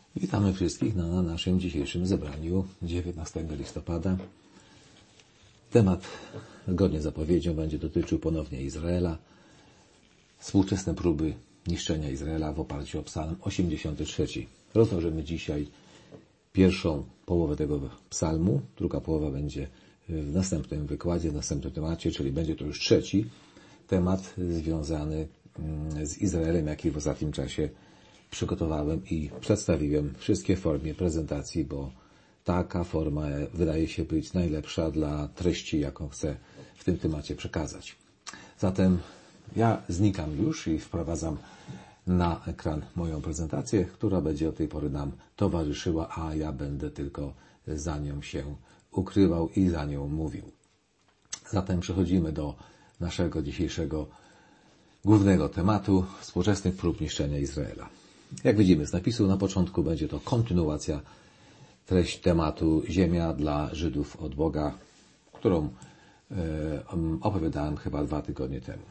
Witamy wszystkich na naszym dzisiejszym zebraniu 19 listopada. Temat, zgodnie z zapowiedzią, będzie dotyczył ponownie Izraela. Współczesne próby niszczenia Izraela w oparciu o Psalm 83. Rozważymy dzisiaj pierwszą połowę tego psalmu. Druga połowa będzie w następnym wykładzie, w następnym temacie, czyli będzie to już trzeci temat związany z Izraelem, jaki w ostatnim czasie przygotowałem i przedstawiłem wszystkie w formie prezentacji, bo taka forma wydaje się być najlepsza dla treści, jaką chcę w tym temacie przekazać. Zatem ja znikam już i wprowadzam na ekran moją prezentację, która będzie od tej pory nam towarzyszyła, a ja będę tylko za nią się ukrywał i za nią mówił. Zatem przechodzimy do naszego dzisiejszego głównego tematu współczesnych prób niszczenia Izraela. Jak widzimy z napisu na początku, będzie to kontynuacja treść tematu Ziemia dla Żydów od Boga, którą opowiadałem chyba 2 tygodnie temu.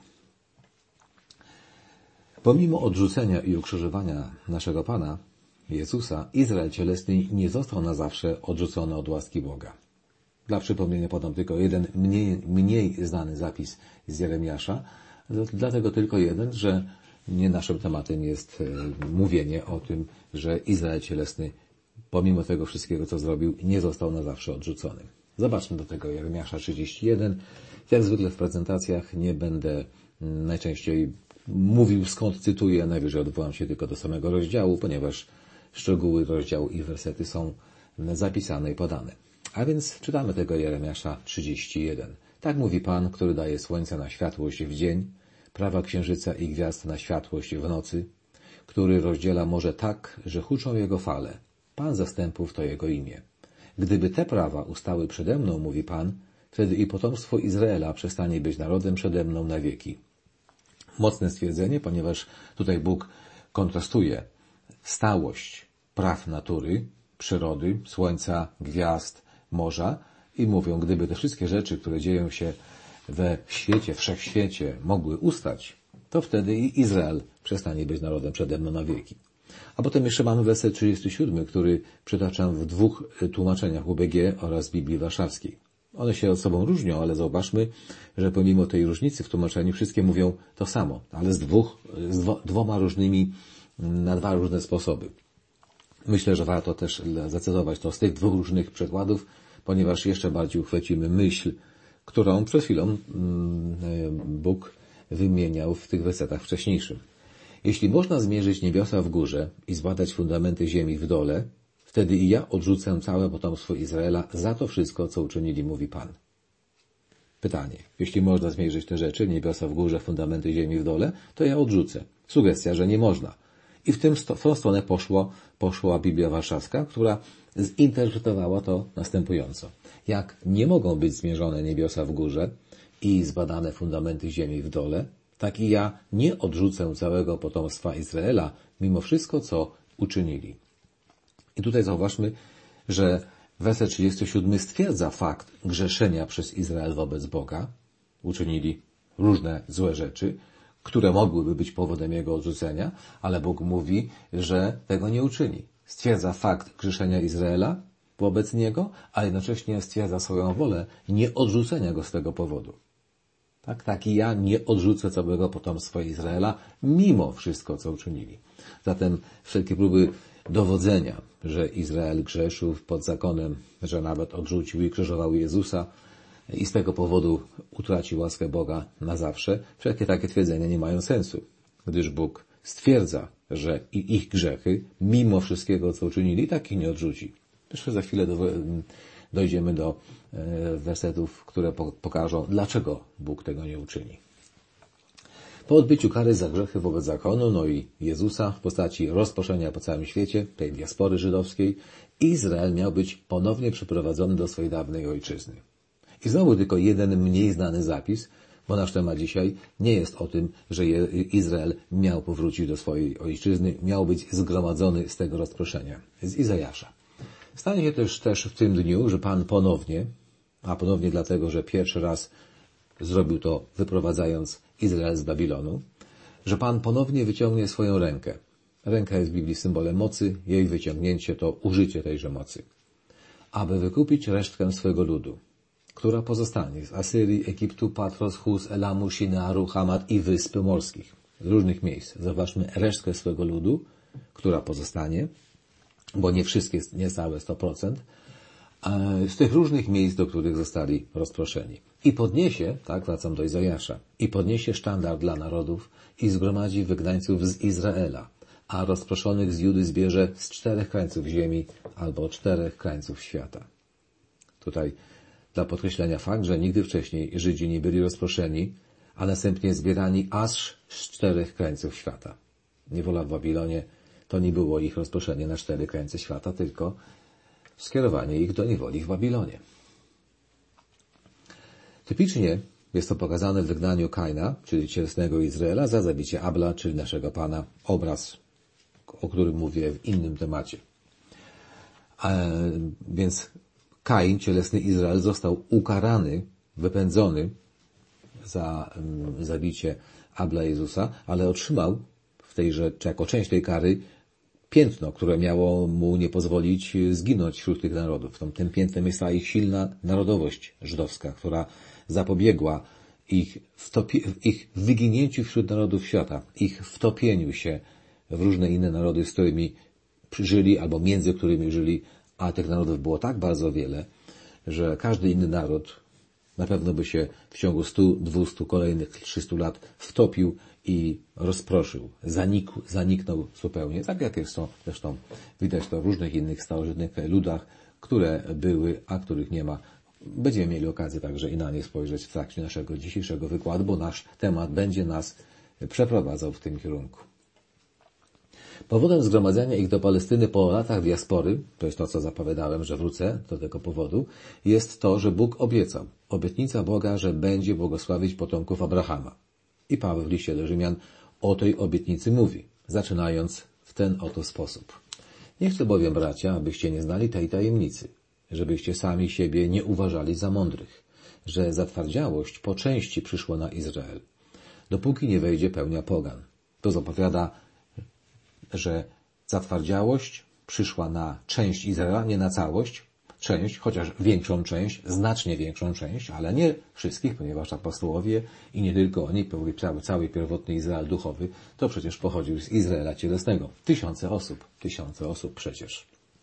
Pomimo odrzucenia i ukrzyżowania naszego Pana Jezusa, Izrael cielesny nie został na zawsze odrzucony od łaski Boga. Dla przypomnienia podam tylko jeden mniej znany zapis z Jeremiasza, dlatego tylko jeden, że nie naszym tematem jest mówienie o tym, że Izrael cielesny, pomimo tego wszystkiego, co zrobił, nie został na zawsze odrzucony. Zobaczmy do tego Jeremiasza 31. Jak zwykle w prezentacjach nie będę najczęściej mówił, skąd cytuję, najwyżej odwołam się tylko do samego rozdziału, ponieważ szczegóły rozdziału i wersety są zapisane i podane. A więc czytamy tego Jeremiasza 31. Tak mówi Pan, który daje słońce na światłość w dzień, prawa księżyca i gwiazd na światłość w nocy, który rozdziela morze tak, że huczą jego fale. Pan zastępów to jego imię. Gdyby te prawa ustały przede mną, mówi Pan, wtedy i potomstwo Izraela przestanie być narodem przede mną na wieki. Mocne stwierdzenie, ponieważ tutaj Bóg kontrastuje stałość praw natury, przyrody, słońca, gwiazd, morza i mówią, gdyby te wszystkie rzeczy, które dzieją się we świecie, wszechświecie mogły ustać, to wtedy i Izrael przestanie być narodem przede mną na wieki. A potem jeszcze mamy werset 37, który przytaczam w 2 tłumaczeniach UBG oraz Biblii Warszawskiej. One się od sobą różnią, ale zauważmy, że pomimo tej różnicy w tłumaczeniu wszystkie mówią to samo, ale z dwoma różnymi, na 2 różne sposoby. Myślę, że warto też zacytować to z tych 2 różnych przykładów, ponieważ jeszcze bardziej uchwycimy myśl, którą przed chwilą Bóg wymieniał w tych wersetach wcześniejszym. Jeśli można zmierzyć niebiosa w górze i zbadać fundamenty ziemi w dole, wtedy i ja odrzucę całe potomstwo Izraela za to wszystko, co uczynili, mówi Pan. Pytanie. Jeśli można zmierzyć te rzeczy, niebiosa w górze, fundamenty ziemi w dole, to ja odrzucę. Sugestia, że nie można. I w tą stronę poszła Biblia Warszawska, która zinterpretowała to następująco. Jak nie mogą być zmierzone niebiosa w górze i zbadane fundamenty ziemi w dole, tak i ja nie odrzucę całego potomstwa Izraela, mimo wszystko, co uczynili. I tutaj zauważmy, że werset 37 stwierdza fakt grzeszenia przez Izrael wobec Boga. Uczynili różne złe rzeczy, które mogłyby być powodem jego odrzucenia, ale Bóg mówi, że tego nie uczyni. Stwierdza fakt grzeszenia Izraela wobec niego, a jednocześnie stwierdza swoją wolę nieodrzucenia go z tego powodu. Tak i ja nie odrzucę całego potomstwa Izraela, mimo wszystko, co uczynili. Zatem wszelkie próby dowodzenia, że Izrael grzeszył pod zakonem, że nawet odrzucił i krzyżował Jezusa i z tego powodu utracił łaskę Boga na zawsze, wszelkie takie twierdzenia nie mają sensu, gdyż Bóg stwierdza, że i ich grzechy, mimo wszystkiego, co uczynili, tak ich nie odrzuci. Jeszcze za chwilę dojdziemy do wersetów, które pokażą, dlaczego Bóg tego nie uczyni. Po odbyciu kary za grzechy wobec zakonu, no i Jezusa w postaci rozproszenia po całym świecie, tej diaspory żydowskiej, Izrael miał być ponownie przeprowadzony do swojej dawnej ojczyzny. I znowu tylko jeden mniej znany zapis, bo nasz temat dzisiaj nie jest o tym, że Izrael miał powrócić do swojej ojczyzny, miał być zgromadzony z tego rozproszenia, z Izajasza. Stanie się też w tym dniu, że Pan ponownie, a ponownie dlatego, że pierwszy raz zrobił to wyprowadzając Izrael z Babilonu, że Pan ponownie wyciągnie swoją rękę Ręka jest w Biblii symbolem mocy, jej wyciągnięcie to użycie tejże mocy. Aby wykupić resztkę swego ludu, która pozostanie z Asyrii, Egiptu, Patros, Hus, Elamu, Shinearu, Hamat i Wysp Morskich, z różnych miejsc. Zobaczmy resztkę swego ludu, która pozostanie, bo nie wszystkie, niecałe 100%, z tych różnych miejsc, do których zostali rozproszeni. I podniesie, tak, wracam do Izajasza, i podniesie sztandar dla narodów i zgromadzi wygnańców z Izraela, a rozproszonych z Judy zbierze z 4 krańców ziemi albo 4 krańców świata. Tutaj dla podkreślenia fakt, że nigdy wcześniej Żydzi nie byli rozproszeni, a następnie zbierani aż z 4 krańców świata. Niewola w Babilonie to nie było ich rozproszenie na 4 krańce świata, tylko skierowanie ich do niewoli w Babilonie. Typicznie jest to pokazane w wygnaniu Kaina, czyli cielesnego Izraela, za zabicie Abla, czyli naszego Pana, obraz, o którym mówię w innym temacie. Więc Kain, cielesny Izrael, został ukarany, wypędzony za zabicie Abla Jezusa, ale otrzymał w tejże, czy jako część tej kary, piętno, które miało mu nie pozwolić zginąć wśród tych narodów. Tym piętnem jest ta ich silna narodowość żydowska, która zapobiegła ich wyginięciu wśród narodów świata, ich wtopieniu się w różne inne narody, z którymi żyli albo między którymi żyli, a tych narodów było tak bardzo wiele, że każdy inny naród na pewno by się w ciągu 100, 200, kolejnych 300 lat wtopił i rozproszył, zaniknął zupełnie, tak jak jest to zresztą widać to w różnych innych starożytnych ludach, które były, a których nie ma. Będziemy mieli okazję także i na nie spojrzeć w trakcie naszego dzisiejszego wykładu, bo nasz temat będzie nas przeprowadzał w tym kierunku. Powodem zgromadzenia ich do Palestyny po latach diaspory, to jest to, co zapowiadałem, że wrócę do tego powodu, jest to, że Bóg obiecał. Obietnica Boga, że będzie błogosławić potomków Abrahama. I Paweł w liście do Rzymian o tej obietnicy mówi, zaczynając w ten oto sposób. Nie chcę bowiem, bracia, abyście nie znali tej tajemnicy, żebyście sami siebie nie uważali za mądrych, że zatwardziałość po części przyszła na Izrael, dopóki nie wejdzie pełnia pogan. To zapowiada, że zatwardziałość przyszła na część Izraela, nie na całość, część, chociaż większą część, znacznie większą część, ale nie wszystkich, ponieważ apostołowie i nie tylko oni, cały pierwotny Izrael duchowy, to przecież pochodził z Izraela cielesnego. Tysiące osób przecież.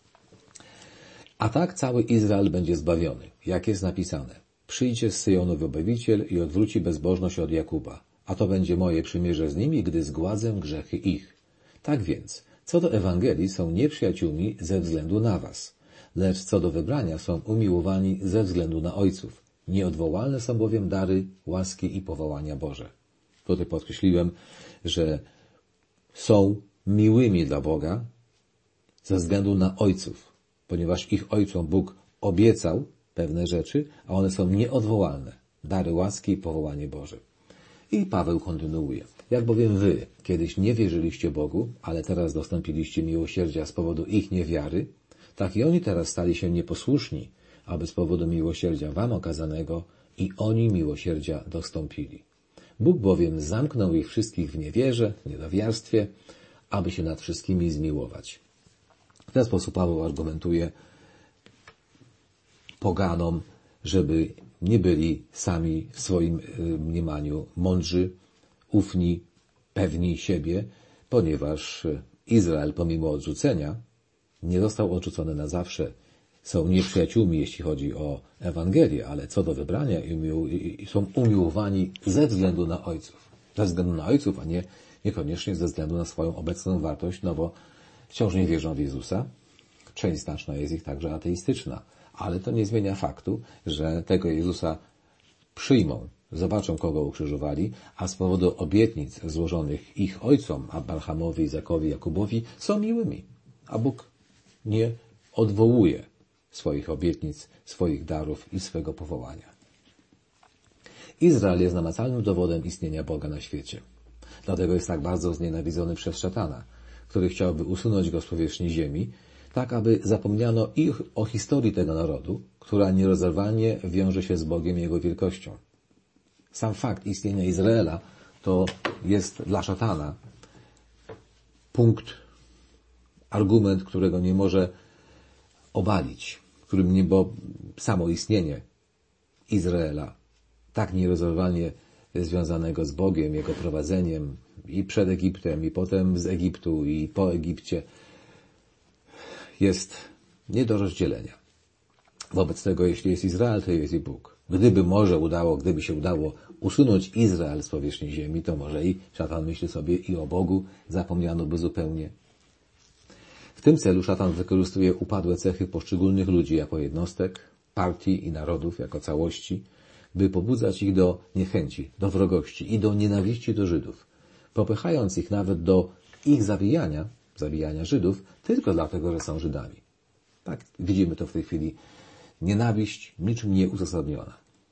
A tak cały Izrael będzie zbawiony, jak jest napisane. Przyjdzie z Syjonu wybawiciel i odwróci bezbożność od Jakuba, a to będzie moje przymierze z nimi, gdy zgładzę grzechy ich. Tak więc, co do Ewangelii są nieprzyjaciółmi ze względu na was, lecz co do wybrania są umiłowani ze względu na ojców. Nieodwołalne są bowiem dary, łaski i powołania Boże. Tutaj podkreśliłem, że są miłymi dla Boga ze względu na ojców, ponieważ ich ojcom Bóg obiecał pewne rzeczy, a one są nieodwołalne. Dary, łaski i powołanie Boże. I Paweł kontynuuje. Jak bowiem wy kiedyś nie wierzyliście Bogu, ale teraz dostąpiliście miłosierdzia z powodu ich niewiary, tak i oni teraz stali się nieposłuszni, aby z powodu miłosierdzia wam okazanego i oni miłosierdzia dostąpili. Bóg bowiem zamknął ich wszystkich w niewierze, niedowiarstwie, aby się nad wszystkimi zmiłować. W ten sposób Paweł argumentuje poganom, żeby nie byli sami w swoim mniemaniu mądrzy, ufni, pewni siebie, ponieważ Izrael pomimo odrzucenia nie został odrzucony na zawsze. Są nieprzyjaciółmi, jeśli chodzi o Ewangelię, ale co do wybrania są umiłowani ze względu na ojców. Ze względu na ojców, a nie niekoniecznie ze względu na swoją obecną wartość, no bo wciąż nie wierzą w Jezusa. Część znaczna jest ich także ateistyczna. Ale to nie zmienia faktu, że tego Jezusa przyjmą, zobaczą, kogo ukrzyżowali, a z powodu obietnic złożonych ich ojcom, Abrahamowi, Izakowi, Jakubowi, są miłymi. A Bóg nie odwołuje swoich obietnic, swoich darów i swego powołania. Izrael jest namacalnym dowodem istnienia Boga na świecie. Dlatego jest tak bardzo znienawidzony przez szatana, który chciałby usunąć go z powierzchni ziemi, tak aby zapomniano o historii tego narodu, która nierozerwalnie wiąże się z Bogiem i Jego wielkością. Sam fakt istnienia Izraela to jest dla szatana punkt argument, którego nie może obalić, bo samo istnienie Izraela, tak nierozerwalnie związanego z Bogiem, Jego prowadzeniem i przed Egiptem, i potem z Egiptu, i po Egipcie, jest nie do rozdzielenia. Wobec tego, jeśli jest Izrael, to jest i Bóg. Gdyby się udało usunąć Izrael z powierzchni ziemi, to może i szatan myśli sobie i o Bogu zapomniano by zupełnie. W tym celu szatan wykorzystuje upadłe cechy poszczególnych ludzi jako jednostek, partii i narodów jako całości, by pobudzać ich do niechęci, do wrogości i do nienawiści do Żydów, popychając ich nawet do ich zabijania Żydów, tylko dlatego, że są Żydami. Tak, widzimy to w tej chwili. Nienawiść niczym nie uzasadniona.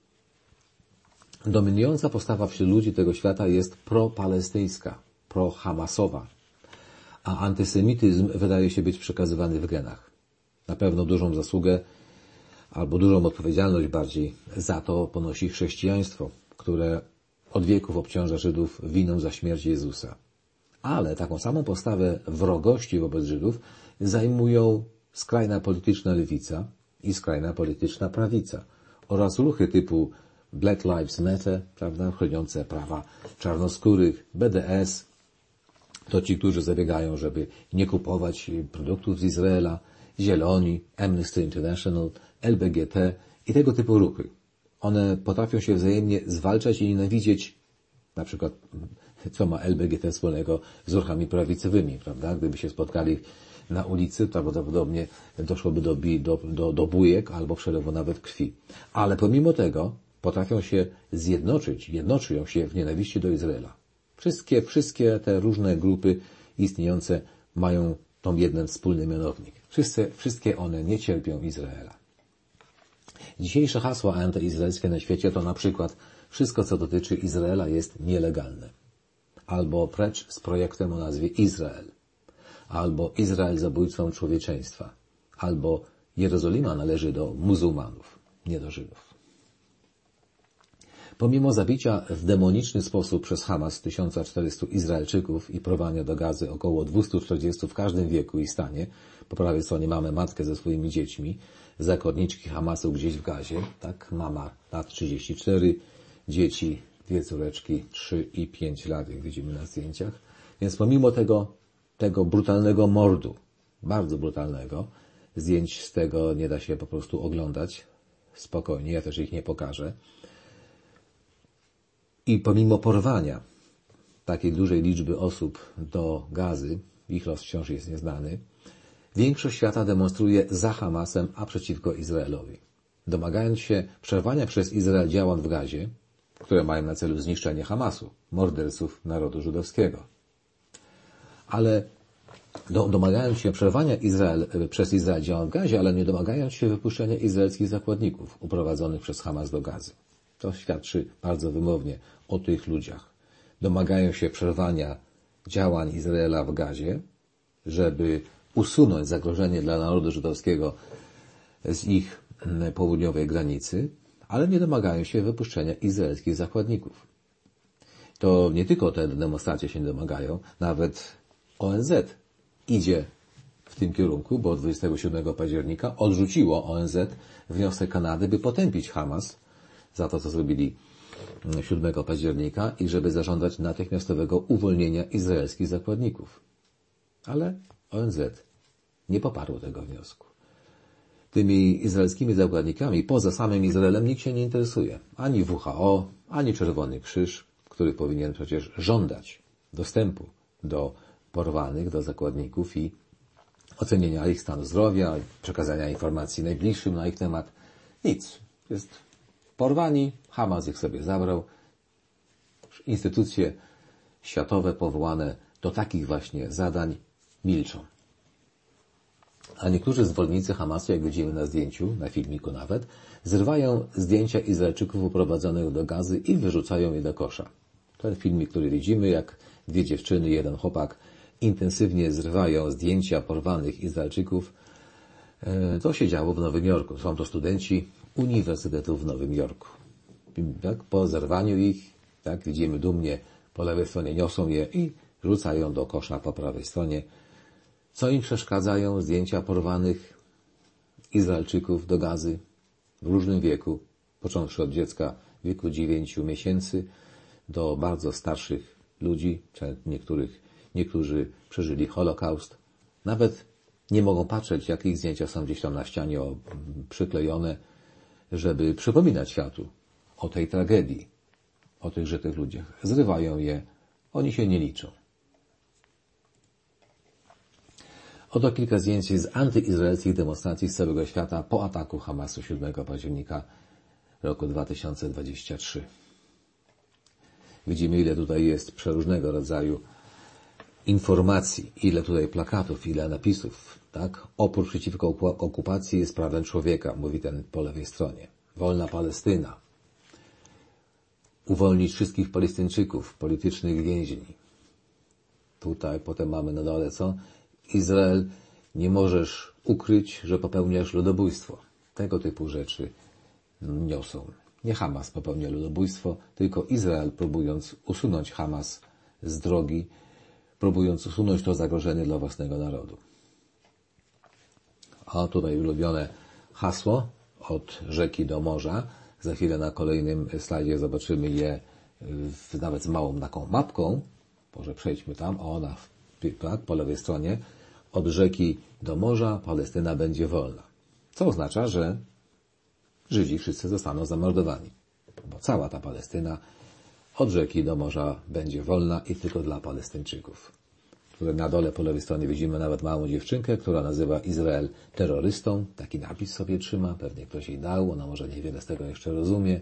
Dominująca postawa wśród ludzi tego świata jest pro-palestyńska, pro-hamasowa, a antysemityzm wydaje się być przekazywany w genach. Na pewno dużą zasługę, albo dużą odpowiedzialność bardziej, za to ponosi chrześcijaństwo, które od wieków obciąża Żydów winą za śmierć Jezusa. Ale taką samą postawę wrogości wobec Żydów zajmują skrajna polityczna lewica i skrajna polityczna prawica oraz ruchy typu Black Lives Matter, prawda, chroniące prawa czarnoskórych, BDS, to ci, którzy zabiegają, żeby nie kupować produktów z Izraela, Zieloni, Amnesty International, LBGT i tego typu ruchy. One potrafią się wzajemnie zwalczać i nienawidzieć, na przykład, co ma LBGT wspólnego z ruchami prawicowymi, prawda? Gdyby się spotkali na ulicy, prawdopodobnie doszłoby do bujek albo przelewu nawet krwi. Ale pomimo tego potrafią się jednoczą się w nienawiści do Izraela. Wszystkie te różne grupy istniejące mają tą jeden wspólny mianownik. Wszystkie one nie cierpią Izraela. Dzisiejsze hasła antyizraelskie na świecie to na przykład wszystko, co dotyczy Izraela, jest nielegalne. Albo precz z projektem o nazwie Izrael. Albo Izrael zabójcą człowieczeństwa. Albo Jerozolima należy do muzułmanów, nie do Żydów. Pomimo zabicia w demoniczny sposób przez Hamas 1400 Izraelczyków i porwania do Gazy około 240 w każdym wieku i stanie, po prawej stronie mamy matkę ze swoimi dziećmi, zakładniczki Hamasu gdzieś w Gazie, tak, mama lat 34, dzieci, 2 córeczki, 3 i 5 lat, jak widzimy na zdjęciach. Więc pomimo tego brutalnego mordu, bardzo brutalnego, zdjęć z tego nie da się po prostu oglądać spokojnie, ja też ich nie pokażę. I pomimo porwania takiej dużej liczby osób do Gazy, ich los wciąż jest nieznany, większość świata demonstruje za Hamasem, a przeciwko Izraelowi. Domagając się przerwania przez Izrael działań w Gazie, które mają na celu zniszczenie Hamasu, morderców narodu żydowskiego. Ale domagając się przerwania przez Izrael działań w Gazie, ale nie domagając się wypuszczenia izraelskich zakładników uprowadzonych przez Hamas do Gazy. To świadczy bardzo wymownie o tych ludziach. Domagają się przerwania działań Izraela w Gazie, żeby usunąć zagrożenie dla narodu żydowskiego z ich południowej granicy, ale nie domagają się wypuszczenia izraelskich zakładników. To nie tylko te demonstracje się domagają, nawet ONZ idzie w tym kierunku, bo 27 października odrzuciło ONZ wniosek Kanady, by potępić Hamas za to, co zrobili 7 października i żeby zażądać natychmiastowego uwolnienia izraelskich zakładników. Ale ONZ nie poparło tego wniosku. Tymi izraelskimi zakładnikami poza samym Izraelem nikt się nie interesuje. Ani WHO, ani Czerwony Krzyż, który powinien przecież żądać dostępu do porwanych, do zakładników i ocenienia ich stanu zdrowia, przekazania informacji najbliższym na ich temat. Nic. Jest porwani, Hamas ich sobie zabrał. Instytucje światowe powołane do takich właśnie zadań milczą. A niektórzy zwolennicy Hamasu, jak widzimy na zdjęciu, na filmiku nawet, zrywają zdjęcia Izraelczyków uprowadzonych do Gazy i wyrzucają je do kosza. Ten filmik, który widzimy, jak 2 dziewczyny, 1 chłopak intensywnie zrywają zdjęcia porwanych Izraelczyków, to się działo w Nowym Jorku. Są to studenci Uniwersytetu w Nowym Jorku. Tak, po zerwaniu ich, tak, widzimy dumnie po lewej stronie niosą je i rzucają do kosza po prawej stronie. Co im przeszkadzają zdjęcia porwanych Izraelczyków do Gazy w różnym wieku, począwszy od dziecka w wieku 9 miesięcy do bardzo starszych ludzi, niektórzy przeżyli Holokaust. Nawet nie mogą patrzeć, jakie ich zdjęcia są gdzieś tam na ścianie przyklejone, żeby przypominać światu o tej tragedii, o tych żytych ludziach. Zrywają je, oni się nie liczą. Oto kilka zdjęć z antyizraelskich demonstracji z całego świata po ataku Hamasu 7 października roku 2023. Widzimy, ile tutaj jest przeróżnego rodzaju informacji, ile tutaj plakatów, ile napisów. Tak? Opór przeciwko okupacji jest prawem człowieka, mówi ten po lewej stronie. Wolna Palestyna. Uwolnić wszystkich Palestyńczyków, politycznych więźni. Tutaj potem mamy na dole co? Izrael, nie możesz ukryć, że popełniasz ludobójstwo. Tego typu rzeczy niosą. Nie Hamas popełnia ludobójstwo, tylko Izrael, próbując usunąć Hamas z drogi, próbując usunąć to zagrożenie dla własnego narodu. A tutaj ulubione hasło od rzeki do morza. Za chwilę na kolejnym slajdzie zobaczymy je nawet z małą taką mapką. Może przejdźmy tam. Ona tak, po lewej stronie. Od rzeki do morza Palestyna będzie wolna. Co oznacza, że Żydzi wszyscy zostaną zamordowani. Bo cała ta Palestyna od rzeki do morza będzie wolna i tylko dla Palestyńczyków. Tutaj na dole po lewej stronie widzimy nawet małą dziewczynkę, która nazywa Izrael terrorystą. Taki napis sobie trzyma, pewnie ktoś jej dał, ona może niewiele z tego jeszcze rozumie.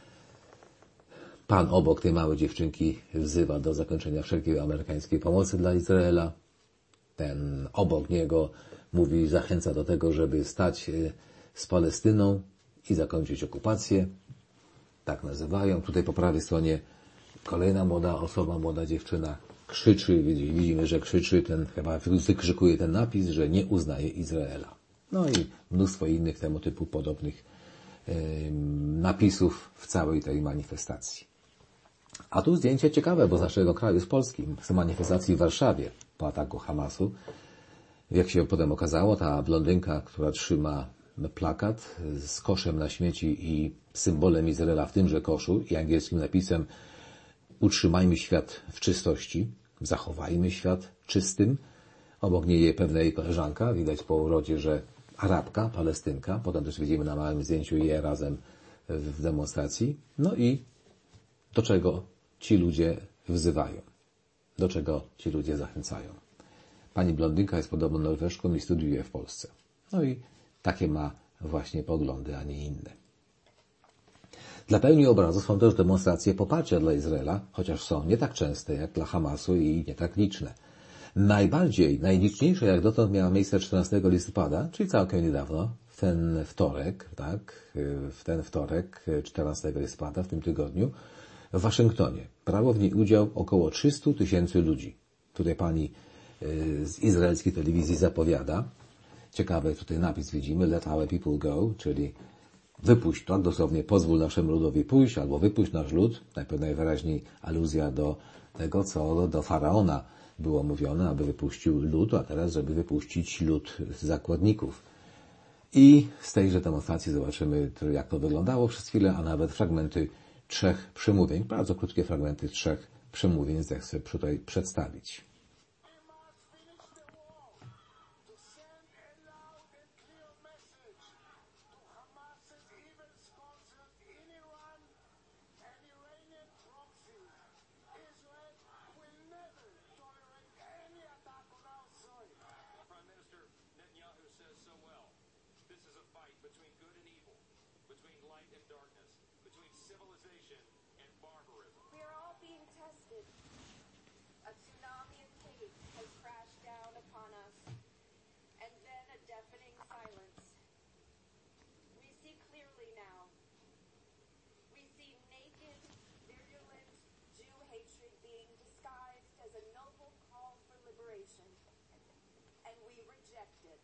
Pan obok tej małej dziewczynki wzywa do zakończenia wszelkiej amerykańskiej pomocy dla Izraela. Ten obok niego mówi, zachęca do tego, żeby stać z Palestyną i zakończyć okupację. Tak nazywają. Tutaj po prawej stronie kolejna młoda osoba, młoda dziewczyna krzyczy, widzimy, że krzyczy, chyba wykrzykuje ten napis, że nie uznaje Izraela. No i mnóstwo innych temu typu podobnych napisów w całej tej manifestacji. A tu zdjęcie ciekawe, bo z naszego kraju, z Polski, z manifestacji w Warszawie po ataku Hamasu. Jak się potem okazało, ta blondynka, która trzyma plakat z koszem na śmieci i symbolem Izraela w tymże koszu i angielskim napisem utrzymajmy świat w czystości, zachowajmy świat czystym. Obok niej jej pewna jej koleżanka, widać po urodzie, że Arabka, Palestynka. Potem też widzimy na małym zdjęciu je razem w demonstracji. No i do czego ci ludzie wzywają? Do czego ci ludzie zachęcają? Pani blondynka jest podobno Norweszką i studiuje w Polsce. No i takie ma właśnie poglądy, a nie inne. Dla pełni obrazu są też demonstracje poparcia dla Izraela, chociaż są nie tak częste jak dla Hamasu i nie tak liczne. Najliczniejsza jak dotąd miała miejsce 14 listopada, czyli całkiem niedawno, w ten wtorek 14 listopada, w tym tygodniu, w Waszyngtonie. Brało w niej udział około 300 000 ludzi. Tutaj pani z izraelskiej telewizji zapowiada. Ciekawy tutaj napis widzimy, let our people go, czyli wypuść, tak dosłownie, pozwól naszemu ludowi pójść, albo wypuść nasz lud. Najwyraźniej aluzja do tego, co do Faraona było mówione, aby wypuścił lud, a teraz, żeby wypuścić lud zakładników. I z tejże demonstracji zobaczymy, jak to wyglądało przez chwilę, a nawet fragmenty 3 przemówień, bardzo krótkie fragmenty 3 przemówień zechcę tutaj przedstawić. A tsunami of hate has crashed down upon us, and then a deafening silence. We see clearly now. We see naked, virulent Jew hatred being disguised as a noble call for liberation, and we reject it.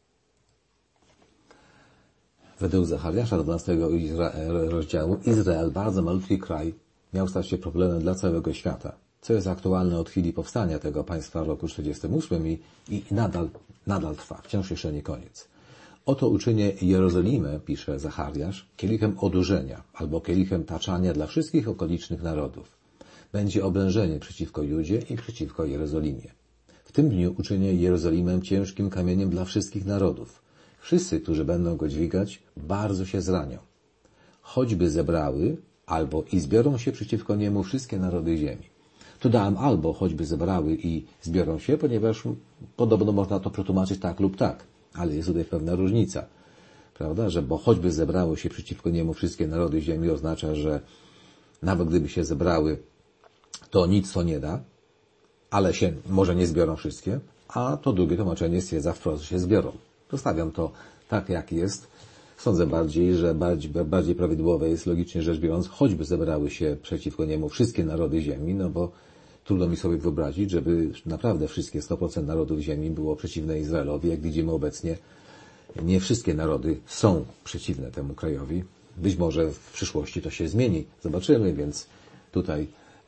Według Zachariasza 12 rozdziału Izrael, bardzo malutki kraj, miał stać się problemem dla całego świata. co jest aktualne od chwili powstania tego państwa w roku 1948 i nadal trwa. Wciąż jeszcze nie koniec. Oto uczynię Jerozolimę, pisze Zachariasz, kielichem odurzenia albo kielichem taczania dla wszystkich okolicznych narodów. Będzie oblężenie przeciwko Judzie i przeciwko Jerozolimie. W tym dniu uczynię Jerozolimę ciężkim kamieniem dla wszystkich narodów. Wszyscy, którzy będą go dźwigać, bardzo się zranią. Choćby zebrały, albo i zbiorą się przeciwko niemu wszystkie narody ziemi. Tu dałem albo choćby zebrały i zbiorą się, ponieważ podobno można to przetłumaczyć tak lub tak. Ale jest tutaj pewna różnica. Prawda? Że bo choćby zebrały się przeciwko niemu wszystkie narody ziemi oznacza, że nawet gdyby się zebrały, to nic to nie da, ale się może nie zbiorą wszystkie, a to drugie tłumaczenie stwierdza wprost, że się zbiorą. Zostawiam to tak, jak jest. Sądzę że bardziej prawidłowe jest, logicznie rzecz biorąc, choćby zebrały się przeciwko niemu wszystkie narody ziemi, no bo trudno mi sobie wyobrazić, żeby naprawdę wszystkie 100% narodów ziemi było przeciwne Izraelowi. Jak widzimy obecnie, nie wszystkie narody są przeciwne temu krajowi. Być może w przyszłości to się zmieni. Zobaczymy, więc tutaj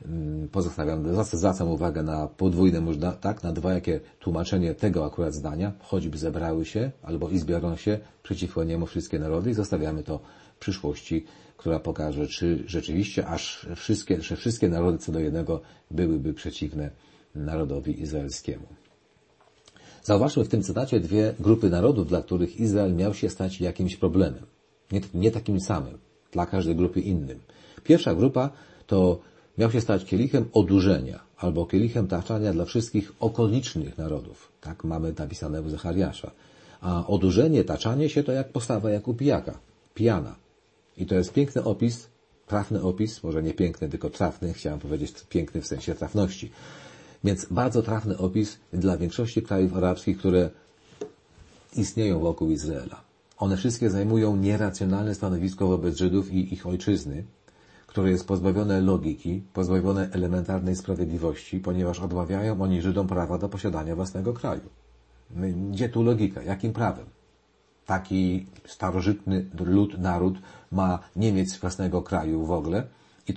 zwracam uwagę na podwójne, na dwojakie tłumaczenie tego akurat zdania, choćby zebrały się, albo i zbiorą się przeciwko niemu wszystkie narody i zostawiamy to przyszłości, która pokaże, czy rzeczywiście że wszystkie narody co do jednego byłyby przeciwne narodowi izraelskiemu. Zauważmy w tym cytacie dwie grupy narodów, dla których Izrael miał się stać jakimś problemem. Nie takim samym, dla każdej grupy innym. Pierwsza grupa to miał się stać kielichem odurzenia albo kielichem taczania dla wszystkich okolicznych narodów. Tak mamy napisane w Zachariasza. A odurzenie, taczanie się to jak postawa jak u pijana. I to jest piękny opis, trafny opis, może nie piękny, tylko trafny, chciałem powiedzieć piękny w sensie trafności. Więc bardzo trafny opis dla większości krajów arabskich, które istnieją wokół Izraela. One wszystkie zajmują nieracjonalne stanowisko wobec Żydów i ich ojczyzny, które jest pozbawione logiki, pozbawione elementarnej sprawiedliwości, ponieważ odmawiają oni Żydom prawa do posiadania własnego kraju. Gdzie tu logika? Jakim prawem? Taki starożytny naród ma nie mieć własnego kraju w ogóle i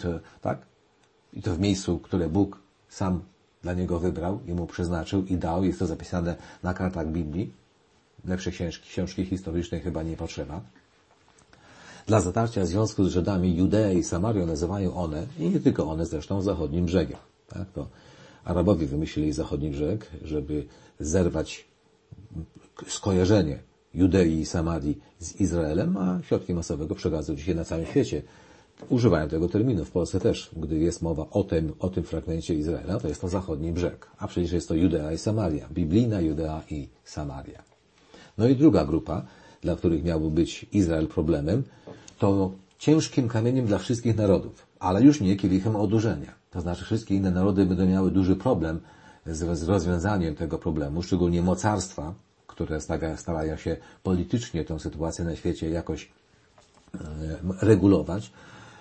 to w miejscu, które Bóg sam dla niego wybrał i mu przeznaczył i dał. Jest to zapisane na kartach Biblii. Lepszej książki historycznej chyba nie potrzeba. Dla zatarcia związku z Żydami Judeę i Samarię nazywają one, i nie tylko one zresztą, zachodnim brzegiem. Tak? To Arabowie wymyślili zachodni brzeg, żeby zerwać skojarzenie Judei i Samarii z Izraelem, a środki masowego przekazu dzisiaj na całym świecie używają tego terminu. W Polsce też, gdy jest mowa o tym fragmencie Izraela, to jest to zachodni brzeg. A przecież jest to Judea i Samaria. Biblijna Judea i Samaria. No i druga grupa, dla których miałby być Izrael problemem, to ciężkim kamieniem dla wszystkich narodów, ale już nie kielichem odurzenia. To znaczy wszystkie inne narody będą miały duży problem z rozwiązaniem tego problemu, szczególnie mocarstwa, które starają się politycznie tę sytuację na świecie jakoś regulować,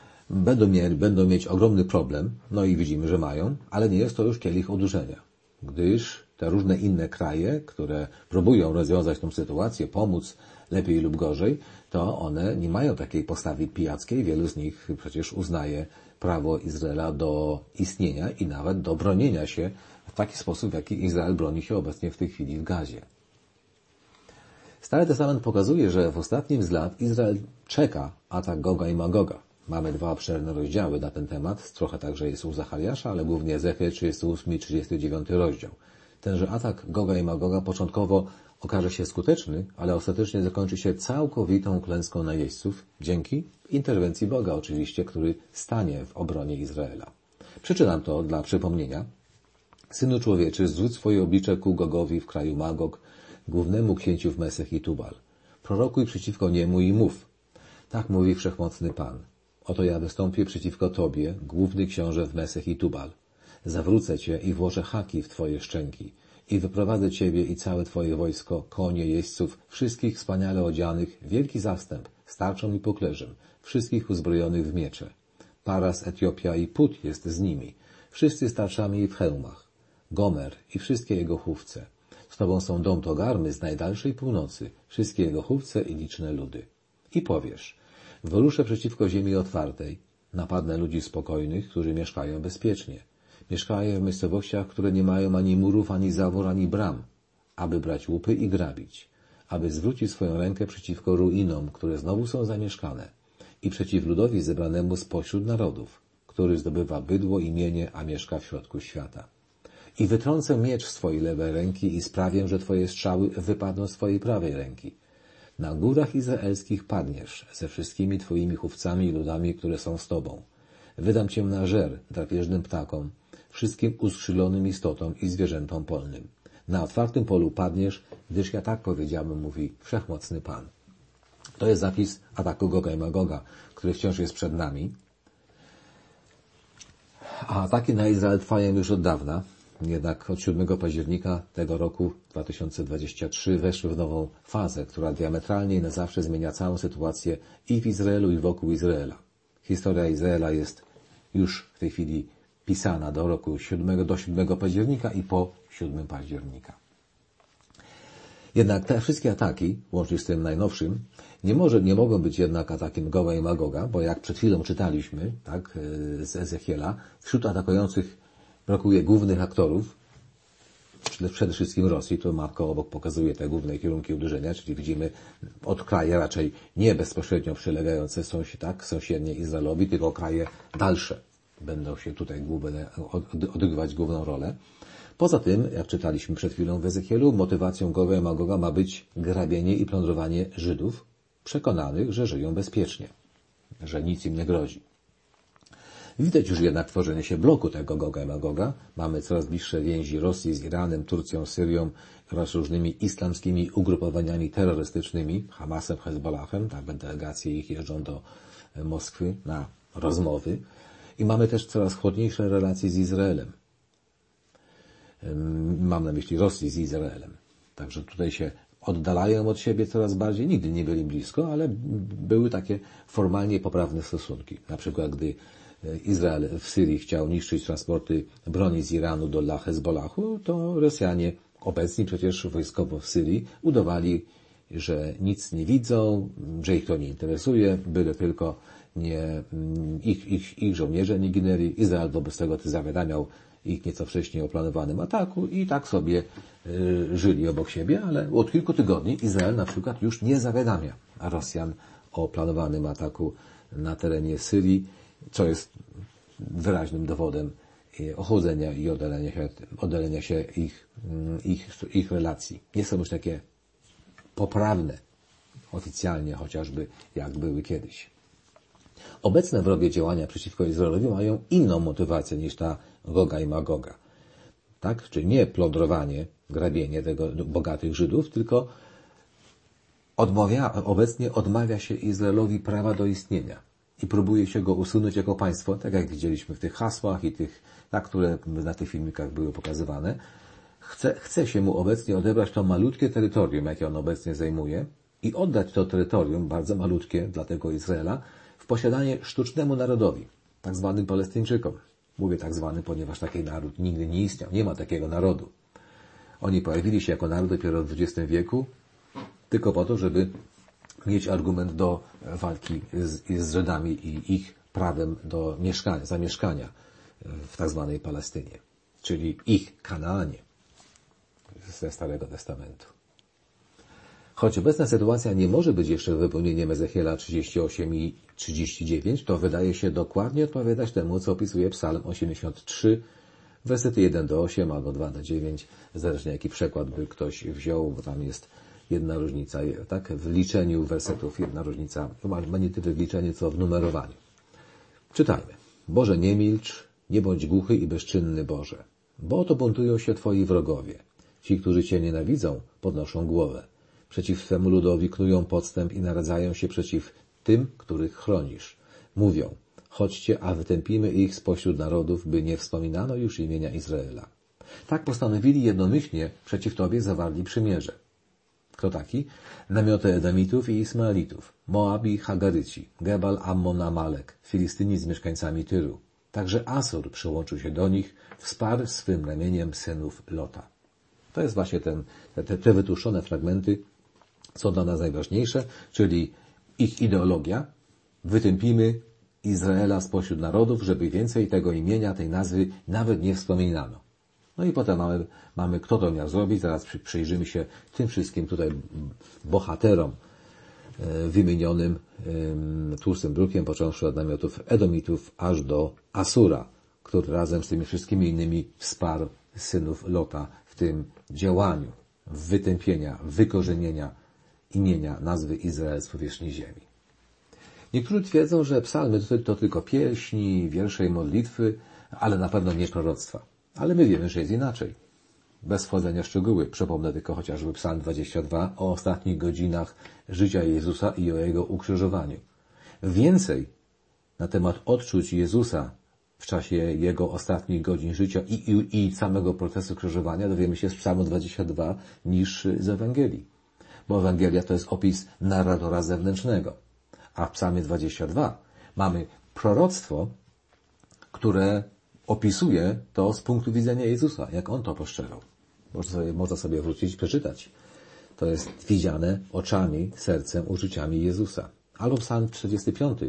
będą mieć ogromny problem, no i widzimy, że mają, ale nie jest to już kielich odurzenia, gdyż te różne inne kraje, które próbują rozwiązać tę sytuację, pomóc lepiej lub gorzej, to one nie mają takiej postawy pijackiej. Wielu z nich przecież uznaje prawo Izraela do istnienia i nawet do bronienia się w taki sposób, w jaki Izrael broni się obecnie w tej chwili w Gazie. Stary Testament pokazuje, że w ostatnim z lat Izrael czeka atak Goga i Magoga. Mamy 2 obszerne rozdziały na ten temat, trochę także jest u Zachariasza, ale głównie Ezechiel 38 i 39 rozdział. Tenże atak Goga i Magoga początkowo okaże się skuteczny, ale ostatecznie zakończy się całkowitą klęską najeźdźców, dzięki interwencji Boga oczywiście, który stanie w obronie Izraela. Przeczytam to dla przypomnienia. Synu człowieczy, zwróć swoje oblicze ku Gogowi w kraju Magog, głównemu księciu w Mesech i Tubal. Prorokuj przeciwko niemu i mów. Tak mówi Wszechmocny Pan. Oto ja wystąpię przeciwko Tobie, główny książę w Mesech i Tubal. Zawrócę Cię i włożę haki w Twoje szczęki. I wyprowadzę Ciebie i całe Twoje wojsko, konie, jeźdźców, wszystkich wspaniale odzianych, wielki zastęp, z tarczą i puklerzem, wszystkich uzbrojonych w miecze. Paras, Etiopia i Put jest z nimi, wszyscy z tarczami i w hełmach. Gomer i wszystkie jego chówce. Z Tobą są dom Togarmy z najdalszej północy, wszystkie jego chówce i liczne ludy. I powiesz, wyruszę przeciwko ziemi otwartej, napadnę ludzi spokojnych, którzy mieszkają bezpiecznie. Mieszkają w miejscowościach, które nie mają ani murów, ani zawór, ani bram, aby brać łupy i grabić, aby zwrócić swoją rękę przeciwko ruinom, które znowu są zamieszkane, i przeciw ludowi zebranemu spośród narodów, który zdobywa bydło i mienie, a mieszka w środku świata. I wytrącę miecz z twojej lewej ręki i sprawię, że twoje strzały wypadną z twojej prawej ręki. Na górach izraelskich padniesz ze wszystkimi twoimi chówcami i ludami, które są z tobą. Wydam cię na żer drapieżnym ptakom, wszystkim uskrzylonym istotom i zwierzętom polnym. Na otwartym polu padniesz, gdyż ja tak powiedziałem, mówi Wszechmocny Pan. To jest zapis ataku Goga i Magoga, który wciąż jest przed nami. A ataki na Izrael trwają już od dawna. Jednak od 7 października tego roku 2023 weszły w nową fazę, która diametralnie i na zawsze zmienia całą sytuację i w Izraelu, i wokół Izraela. Historia Izraela jest już w tej chwili pisana do 7 października i po 7 października. Jednak te wszystkie ataki, łącznie z tym najnowszym, nie mogą być jednak atakiem Goga i Magoga, bo jak przed chwilą czytaliśmy, tak, z Ezechiela, wśród atakujących brakuje głównych aktorów, przede wszystkim Rosji, to mapka obok pokazuje te główne kierunki uderzenia, czyli widzimy od kraje raczej nie bezpośrednio przylegające sąsiednie Izraelowi, tylko kraje dalsze będą się tutaj odgrywać główną rolę. Poza tym, jak czytaliśmy przed chwilą w Ezechielu, motywacją Goga i Magoga ma być grabienie i plądrowanie Żydów, przekonanych, że żyją bezpiecznie, że nic im nie grozi. Widać już jednak tworzenie się bloku tego Goga i Magoga. Mamy coraz bliższe więzi Rosji z Iranem, Turcją, Syrią oraz różnymi islamskimi ugrupowaniami terrorystycznymi, Hamasem, Hezbollahem, tak, delegacje ich jeżdżą do Moskwy na rozmowy. I mamy też coraz chłodniejsze relacje z Izraelem. Mam na myśli Rosji z Izraelem. Także tutaj się oddalają od siebie coraz bardziej. Nigdy nie byli blisko, ale były takie formalnie poprawne stosunki. Na przykład, gdy Izrael w Syrii chciał niszczyć transporty broni z Iranu dla Hezbollahu, to Rosjanie, obecni przecież wojskowo w Syrii, udawali, że nic nie widzą, że ich to nie interesuje, byle tylko nie, ich żołnierze nie ginęli. Izrael wobec tego zawiadamiał ich nieco wcześniej o planowanym ataku i tak sobie żyli obok siebie, ale od kilku tygodni Izrael na przykład już nie zawiadamia Rosjan o planowanym ataku na terenie Syrii, co jest wyraźnym dowodem ochudzenia i oddalenia się ich relacji. Nie są już takie poprawne oficjalnie, chociażby jak były kiedyś. Obecne wrogie działania przeciwko Izraelowi mają inną motywację niż ta Goga i Magoga. Tak? Czyli nie plądrowanie, grabienie tego bogatych Żydów, tylko obecnie odmawia się Izraelowi prawa do istnienia i próbuje się go usunąć jako państwo, tak jak widzieliśmy w tych hasłach i tych, tak, które na tych filmikach były pokazywane. Chce się mu obecnie odebrać to malutkie terytorium, jakie on obecnie zajmuje, i oddać to terytorium, bardzo malutkie dla tego Izraela, w posiadanie sztucznemu narodowi, tak zwanym Palestyńczykom. Mówię tak zwany, ponieważ taki naród nigdy nie istniał. Nie ma takiego narodu. Oni pojawili się jako naród dopiero w XX wieku, tylko po to, żeby mieć argument do walki z Żydami i ich prawem do zamieszkania w tak zwanej Palestynie, czyli ich Kanaanie ze Starego Testamentu. Choć obecna sytuacja nie może być jeszcze wypełnieniem Ezechiela 38 i 39, to wydaje się dokładnie odpowiadać temu, co opisuje Psalm 83, wersety 1 do 8 albo 2 do 9, zależnie jaki przekład by ktoś wziął, bo tam jest jedna różnica, tak? W liczeniu wersetów jedna różnica, ma nie tyle w liczeniu, co w numerowaniu. Czytajmy. Boże, nie milcz, nie bądź głuchy i bezczynny Boże, bo oto buntują się Twoi wrogowie. Ci, którzy Cię nienawidzą, podnoszą głowę. Przeciw Twemu ludowi knują podstęp i naradzają się przeciw tym, których chronisz. Mówią, chodźcie, a wytępimy ich spośród narodów, by nie wspominano już imienia Izraela. Tak postanowili jednomyślnie przeciw Tobie zawarli przymierze. Kto taki? Namioty Edomitów i Ismaelitów, Moab i Hagaryci, Gebal, Ammon, Amalek, Filistyni z mieszkańcami Tyru. Także Asur przyłączył się do nich, wsparł swym ramieniem synów Lota. To jest właśnie te wytłuszczone fragmenty, co dla nas najważniejsze, czyli ich ideologia. Wytępimy Izraela spośród narodów, żeby więcej tego imienia, tej nazwy nawet nie wspominano. No i potem mamy kto to miał zrobić. Zaraz przyjrzymy się tym wszystkim tutaj bohaterom wymienionym tłustym drukiem, począwszy od namiotów Edomitów aż do Asura, który razem z tymi wszystkimi innymi wsparł synów Lota w tym działaniu wytępienia, wykorzenienia imienia, nazwy Izrael z powierzchni ziemi. Niektórzy twierdzą, że psalmy to tylko pieśni, wiersze i modlitwy, ale na pewno nie proroctwa. Ale my wiemy, że jest inaczej. Bez wchodzenia w szczegóły, przypomnę tylko chociażby psalm 22 o ostatnich godzinach życia Jezusa i o Jego ukrzyżowaniu. Więcej na temat odczuć Jezusa w czasie Jego ostatnich godzin życia i samego procesu krzyżowania dowiemy się z psalmu 22 niż z Ewangelii. Bo Ewangelia to jest opis narratora zewnętrznego. A w psalmie 22 mamy proroctwo, które opisuje to z punktu widzenia Jezusa, jak On to postrzegał. Można sobie wrócić i przeczytać. To jest widziane oczami, sercem, uczuciami Jezusa. Albo psalm 45,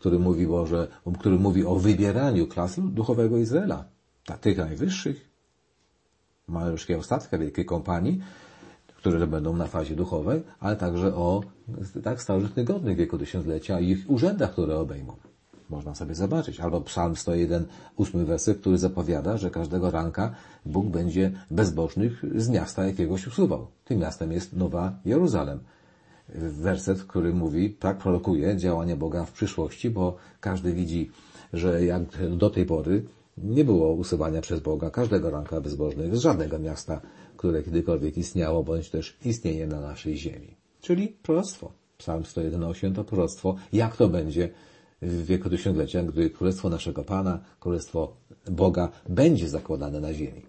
który mówi o wybieraniu klasy duchowego Izraela. Tych najwyższych, malutkiej ostatka, wielkiej kompanii, które będą na fazie duchowej, ale także o starożytnych godnych wieku tysiąclecia i ich urzędach, które obejmą. Można sobie zobaczyć. Albo psalm 101, 8 werset, który zapowiada, że każdego ranka Bóg będzie bezbożnych z miasta jakiegoś usuwał. Tym miastem jest Nowa Jeruzalem. Werset, który mówi, tak prorokuje działania Boga w przyszłości, bo każdy widzi, że jak do tej pory nie było usuwania przez Boga każdego ranka bezbożnych z żadnego miasta, które kiedykolwiek istniało, bądź też istnieje na naszej ziemi. Czyli proroctwo. Psalm 101:8 to proroctwo, jak to będzie w wieku tysiąclecia, gdy Królestwo naszego Pana, Królestwo Boga będzie zakładane na ziemi.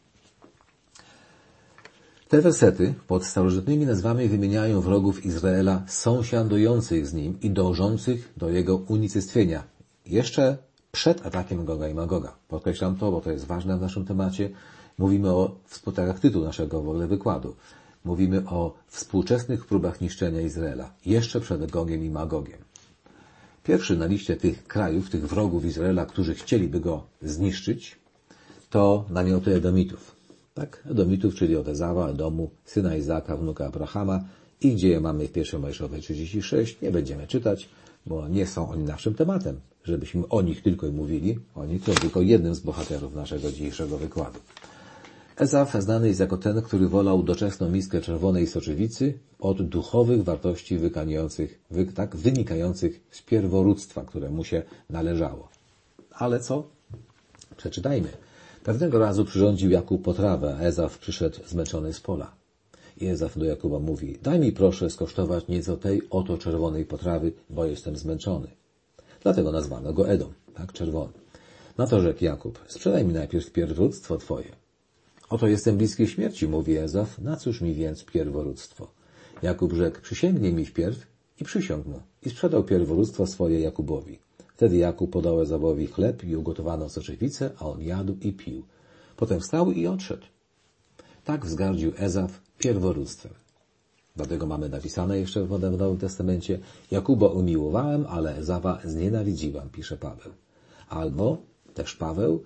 Te wersety pod starożytnymi nazwami wymieniają wrogów Izraela sąsiadujących z nim i dążących do jego unicestwienia. Jeszcze przed atakiem Goga i Magoga. Podkreślam to, bo to jest ważne w naszym temacie. Mówimy o, tak jak tytuł naszego w ogóle wykładu, mówimy o współczesnych próbach niszczenia Izraela. Jeszcze przed Gogiem i Magogiem. Pierwszy na liście tych krajów, tych wrogów Izraela, którzy chcieliby go zniszczyć, to namioty Edomitów. Tak, Edomitów, czyli od Ezawa, Edomu, syna Izaaka, wnuka Abrahama. Ich dzieje mamy w 1 Mojżeszowej 36. Nie będziemy czytać, bo nie są oni naszym tematem, żebyśmy o nich tylko mówili. Oni to tylko jednym z bohaterów naszego dzisiejszego wykładu. Ezaf znany jest jako ten, który wolał doczesną miskę czerwonej soczewicy od duchowych wartości wynikających z pierworództwa, które mu się należało. Ale co? Przeczytajmy. Pewnego razu przyrządził Jakub potrawę, a Ezaf przyszedł zmęczony z pola. I Ezaf do Jakuba mówi, daj mi proszę skosztować nieco tej oto czerwonej potrawy, bo jestem zmęczony. Dlatego nazwano go Edom, tak, czerwony. Na to rzekł Jakub, sprzedaj mi najpierw pierworództwo twoje. Oto jestem bliski śmierci, mówi Ezaf, na cóż mi więc pierworództwo? Jakub rzekł, przysięgnij mi wpierw i przysiągł mu. I sprzedał pierworództwo swoje Jakubowi. Wtedy Jakub podał Ezawowi chleb i ugotowaną soczewicę, a on jadł i pił. Potem wstał i odszedł. Tak wzgardził Ezaf pierworództwem. Dlatego mamy napisane jeszcze w Nowym Testamencie, Jakuba umiłowałem, ale Ezawa znienawidziłam, pisze Paweł. Albo też Paweł,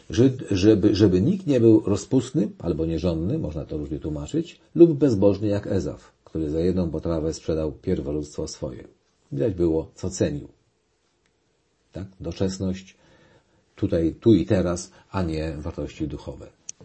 żeby nikt nie był rozpustny albo nierządny, można to różnie tłumaczyć, lub bezbożny jak Ezaf, który za jedną potrawę sprzedał pierworództwo swoje. Widać było, co cenił. Tak? Doczesność, tu i teraz, a nie wartości duchowe.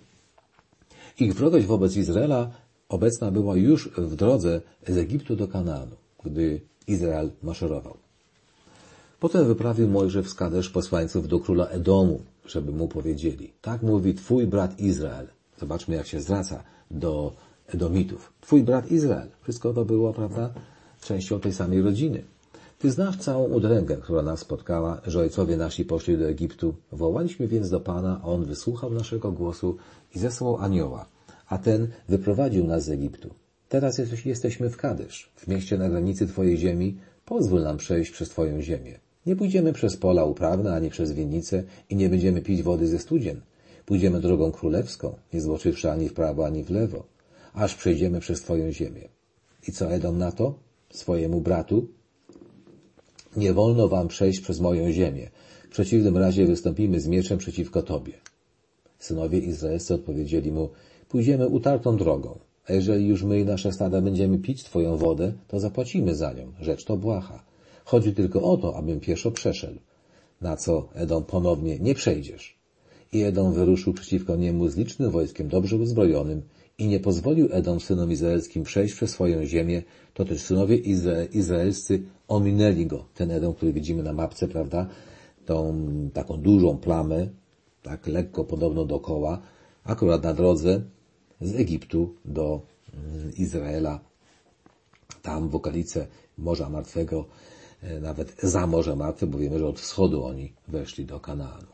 Ich wrogość wobec Izraela obecna była już w drodze z Egiptu do Kanaanu, gdy Izrael maszerował. Potem wyprawił Mojżesz w Kadesz posłańców do króla Edomu, żeby mu powiedzieli, tak mówi twój brat Izrael. Zobaczmy, jak się zwraca do Edomitów. Twój brat Izrael. Wszystko to było, prawda, częścią tej samej rodziny. Ty znasz całą udręgę, która nas spotkała, że ojcowie nasi poszli do Egiptu. Wołaliśmy więc do Pana, a On wysłuchał naszego głosu i zesłał anioła, a ten wyprowadził nas z Egiptu. Teraz jesteśmy w Kadesz, w mieście na granicy Twojej ziemi. Pozwól nam przejść przez Twoją ziemię. Nie pójdziemy przez pola uprawne, ani przez winnice i nie będziemy pić wody ze studien. Pójdziemy drogą królewską, nie zboczywszy ani w prawo, ani w lewo, aż przejdziemy przez Twoją ziemię. I co Edom na to? Swojemu bratu Nie wolno wam przejść przez moją ziemię. W przeciwnym razie wystąpimy z mieczem przeciwko tobie. Synowie izraelscy odpowiedzieli mu, pójdziemy utartą drogą, a jeżeli już my i nasze stada będziemy pić twoją wodę, to zapłacimy za nią. Rzecz to błaha. Chodzi tylko o to, abym pieszo przeszedł. Na co Edom ponownie, nie przejdziesz. I Edom wyruszył przeciwko niemu z licznym wojskiem dobrze uzbrojonym i nie pozwolił Edom synom izraelskim przejść przez swoją ziemię, to też synowie izraelscy ominęli go. Ten Edom, który widzimy na mapce, prawda, tą taką dużą plamę, tak lekko podobną dookoła, akurat na drodze z Egiptu do Izraela, tam w okolice Morza Martwego, nawet za Morze Martwe, bo wiemy, że od wschodu oni weszli do Kanaanu.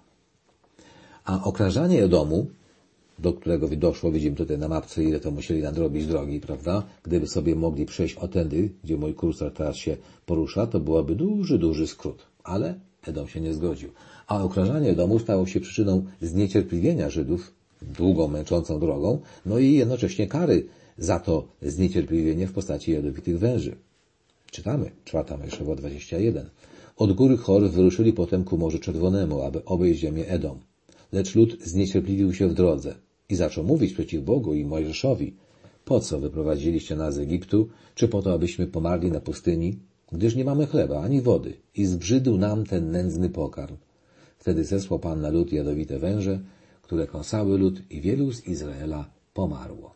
A okrążanie Edomu, do którego doszło, widzimy tutaj na mapce, ile to musieli nadrobić drogi, prawda? Gdyby sobie mogli przejść otędy, gdzie mój kursor teraz się porusza, to byłoby duży skrót. Ale Edom się nie zgodził. A okrążanie Edomu stało się przyczyną zniecierpliwienia Żydów długą, męczącą drogą, no i jednocześnie kary za to zniecierpliwienie w postaci jadowitych węży. Czytamy, 4 Mojżeszowa 21. Od góry Hor wyruszyli potem ku Morzu Czerwonemu, aby obejść ziemię Edom. Lecz lud zniecierpliwił się w drodze i zaczął mówić przeciw Bogu i Mojżeszowi. Po co wyprowadziliście nas z Egiptu? Czy po to, abyśmy pomarli na pustyni? Gdyż nie mamy chleba ani wody i zbrzydł nam ten nędzny pokarm. Wtedy zesłał Pan na lud jadowite węże, które kąsały lud i wielu z Izraela pomarło.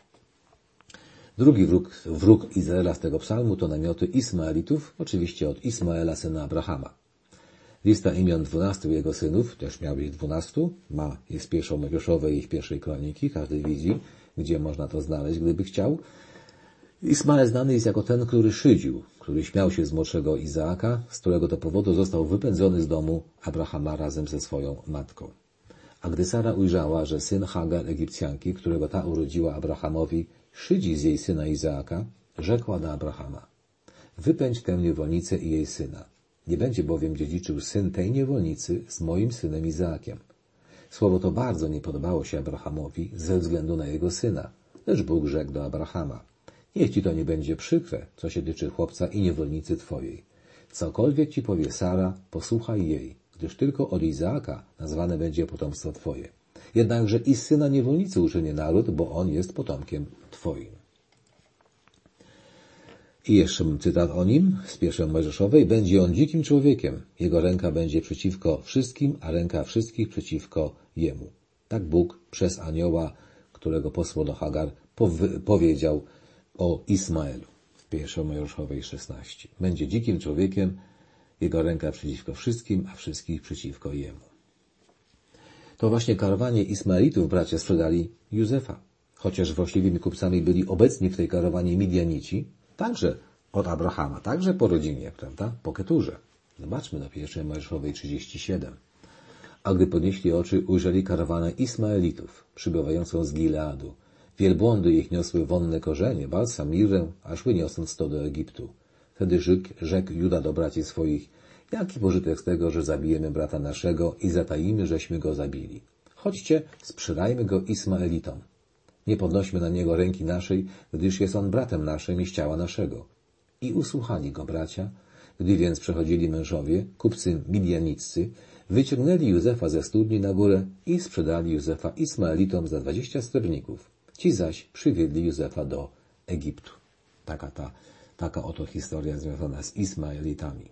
Drugi wróg Izraela z tego psalmu to namioty Ismaelitów, oczywiście od Ismaela, syna Abrahama. Lista imion 12 jego synów, też miał ich 12, jest pierwszą Mojżeszowej i w pierwszej Kroniki, każdy widzi, gdzie można to znaleźć, gdyby chciał. Ismael znany jest jako ten, który szydził, który śmiał się z młodszego Izaaka, z którego to powodu został wypędzony z domu Abrahama razem ze swoją matką. A gdy Sara ujrzała, że syn Hagar Egipcjanki, którego ta urodziła Abrahamowi, szydzi z jej syna Izaaka, rzekła do Abrahama: wypędź tę niewolnicę i jej syna. Nie będzie bowiem dziedziczył syn tej niewolnicy z moim synem Izaakiem. Słowo to bardzo nie podobało się Abrahamowi ze względu na jego syna, lecz Bóg rzekł do Abrahama: niech ci to nie będzie przykre, co się tyczy chłopca i niewolnicy twojej. Cokolwiek ci powie Sara, posłuchaj jej, gdyż tylko od Izaaka nazwane będzie potomstwo twoje. Jednakże i z syna niewolnicy uczynię naród, bo on jest potomkiem twoim. I jeszcze cytat o nim z pierwszej Mojżeszowej. Będzie on dzikim człowiekiem. Jego ręka będzie przeciwko wszystkim, a ręka wszystkich przeciwko jemu. Tak Bóg przez anioła, którego posłał do Hagar, powiedział o Ismaelu w pierwszej Mojżeszowej 16. Będzie dzikim człowiekiem, jego ręka przeciwko wszystkim, a wszystkich przeciwko jemu. To właśnie karawanie Ismaelitów bracia sprzedali Józefa. Chociaż właściwymi kupcami byli obecni w tej karawanie Midianici, także od Abrahama, także po rodzinie, prawda? Po Keturze. Zobaczmy na pierwszej Mojżeszowej 37. A gdy podnieśli oczy, ujrzeli karawanę Ismaelitów, przybywającą z Gileadu. Wielbłądy ich niosły wonne korzenie, balsam, mirrę, a szły niosąc to do Egiptu. Wtedy rzekł Juda do braci swoich: jaki pożytek z tego, że zabijemy brata naszego i zatajimy, żeśmy go zabili? Chodźcie, sprzedajmy go Ismaelitom. Nie podnośmy na niego ręki naszej, gdyż jest on bratem naszym i z ciała naszego. I usłuchali go bracia. Gdy więc przechodzili mężowie, kupcy midianiccy, wyciągnęli Józefa ze studni na górę i sprzedali Józefa Ismaelitom za 20 srebrników. Ci zaś przywiedli Józefa do Egiptu. Taka oto historia związana z Ismaelitami.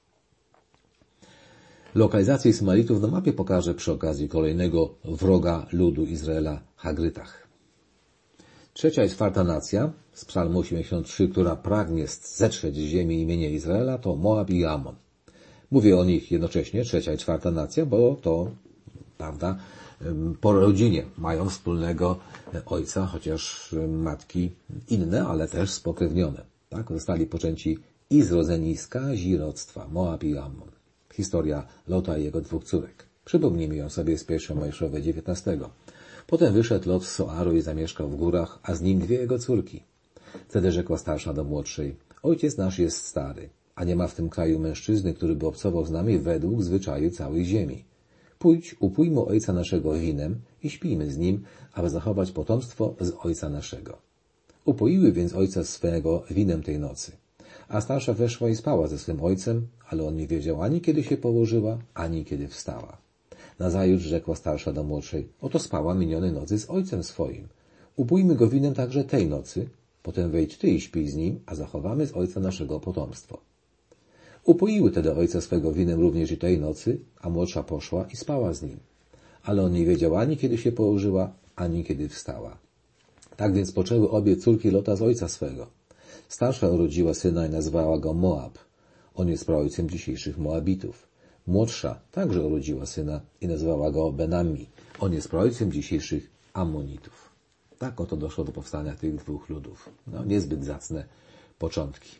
Lokalizację Ismaelitów na mapie pokażę przy okazji kolejnego wroga ludu Izraela, Hagrytach. Trzecia i czwarta nacja z Psalmu 83, która pragnie zetrzeć z ziemi imienia Izraela, to Moab i Ammon. Mówię o nich jednocześnie, trzecia i czwarta nacja, bo to, prawda, po rodzinie mają wspólnego ojca, chociaż matki inne, ale też spokrewnione. Tak? Zostali poczęci i zrodzeni z kazirodztwa, Moab i Ammon. Historia Lota i jego 2 córek. Przypomnijmy ją sobie z pierwszej Mojżeszowej 19. Potem wyszedł Lot z Soaru i zamieszkał w górach, a z nim 2 jego córki. Wtedy rzekła starsza do młodszej: ojciec nasz jest stary, a nie ma w tym kraju mężczyzny, który by obcował z nami według zwyczaju całej ziemi. Pójdź, upójmy ojca naszego winem i śpijmy z nim, aby zachować potomstwo z ojca naszego. Upoiły więc ojca swego winem tej nocy. A starsza weszła i spała ze swym ojcem, ale on nie wiedział ani kiedy się położyła, ani kiedy wstała. Nazajutrz rzekła starsza do młodszej: oto spała minionej nocy z ojcem swoim. Upójmy go winem także tej nocy, potem wejdź ty i śpij z nim, a zachowamy z ojca naszego potomstwo. Upoiły tedy ojca swego winem również i tej nocy, a młodsza poszła i spała z nim. Ale on nie wiedział ani kiedy się położyła, ani kiedy wstała. Tak więc poczęły obie córki Lota z ojca swego. Starsza urodziła syna i nazwała go Moab. On jest praojcem dzisiejszych Moabitów. Młodsza także urodziła syna i nazwała go Ben-Ammi. On jest praojcem dzisiejszych Ammonitów. Tak oto doszło do powstania tych dwóch ludów. Niezbyt zacne początki.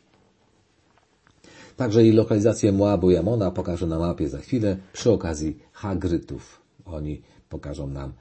Także i lokalizację Moabu i Amona pokażę na mapie za chwilę przy okazji Hagrytów. Oni pokażą nam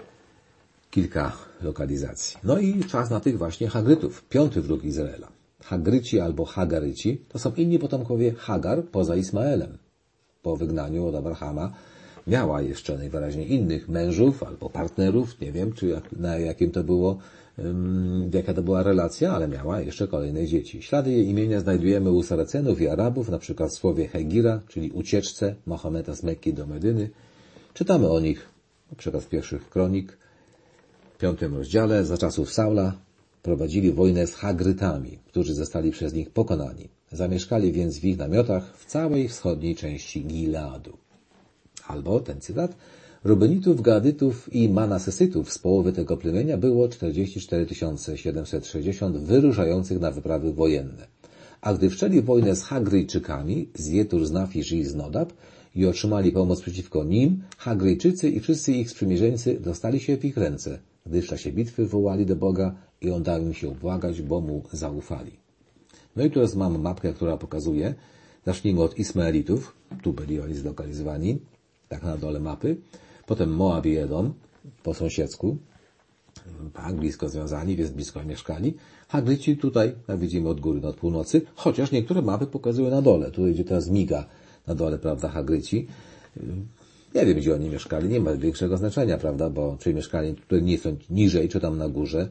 kilka lokalizacji. No i czas na tych właśnie Hagrytów, 5. wróg Izraela. Hagryci albo Hagaryci to są inni potomkowie Hagar poza Ismaelem. Po wygnaniu od Abrahama miała jeszcze najwyraźniej innych mężów albo partnerów, nie wiem, czy na jakim to było, jaka to była relacja, ale miała jeszcze kolejne dzieci. Ślady jej imienia znajdujemy u Saracenów i Arabów, na przykład w słowie Hegira, czyli ucieczce Mahometa z Mekki do Medyny. Czytamy o nich, na przykład w pierwszych kronik, w 5. rozdziale. Za czasów Saula prowadzili wojnę z Hagrytami, którzy zostali przez nich pokonani. Zamieszkali więc w ich namiotach w całej wschodniej części Gileadu. Albo ten cytat: Rubenitów, Gadytów i Manasesytów z połowy tego plemienia było 44 760 wyruszających na wyprawy wojenne. A gdy wszczęli wojnę z Hagryjczykami, z Jetur, z Nafisz i z Nodab i otrzymali pomoc przeciwko nim, Hagryjczycy i wszyscy ich sprzymierzeńcy dostali się w ich ręce, gdy w czasie bitwy wołali do Boga i on dał im się ubłagać, bo mu zaufali. No i teraz mam mapkę, która pokazuje, zacznijmy od Ismaelitów, tu byli oni zlokalizowani, tak na dole mapy, potem Moab i Edom, po sąsiedzku, tak, blisko związani, więc blisko mieszkali. Hagryci tutaj, jak widzimy, od góry, od północy, chociaż niektóre mapy pokazują na dole, tutaj gdzie teraz miga na dole, prawda, Hagryci. Nie wiem, gdzie oni mieszkali, nie ma większego znaczenia, prawda, bo czy mieszkali tutaj nieco niżej, czy tam na górze.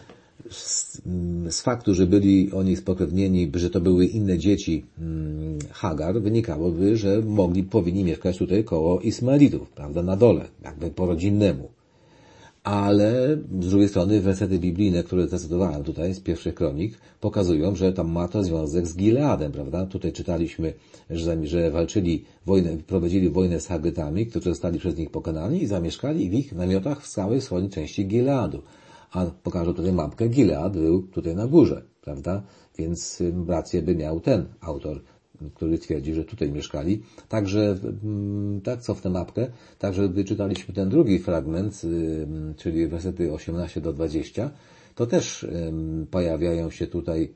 Z faktu, że byli oni spokrewnieni, że to były inne dzieci Hagar, wynikałoby, że powinni mieszkać tutaj koło Ismaelitów, prawda, na dole, jakby po rodzinnemu. Ale z drugiej strony wersety biblijne, które zacytowałem tutaj z pierwszych kronik, pokazują, że tam ma to związek z Gileadem, prawda? Tutaj czytaliśmy, że prowadzili wojnę z Hagrytami, którzy zostali przez nich pokonani i zamieszkali w ich namiotach w całej wschodniej części Gileadu. A pokażę tutaj mapkę, Gilead był tutaj na górze, prawda? Więc rację by miał ten autor, który twierdzi, że tutaj mieszkali. Także, tak, cofnę mapkę, także gdy czytaliśmy ten drugi fragment, czyli wersety 18 do 20, to też pojawiają się tutaj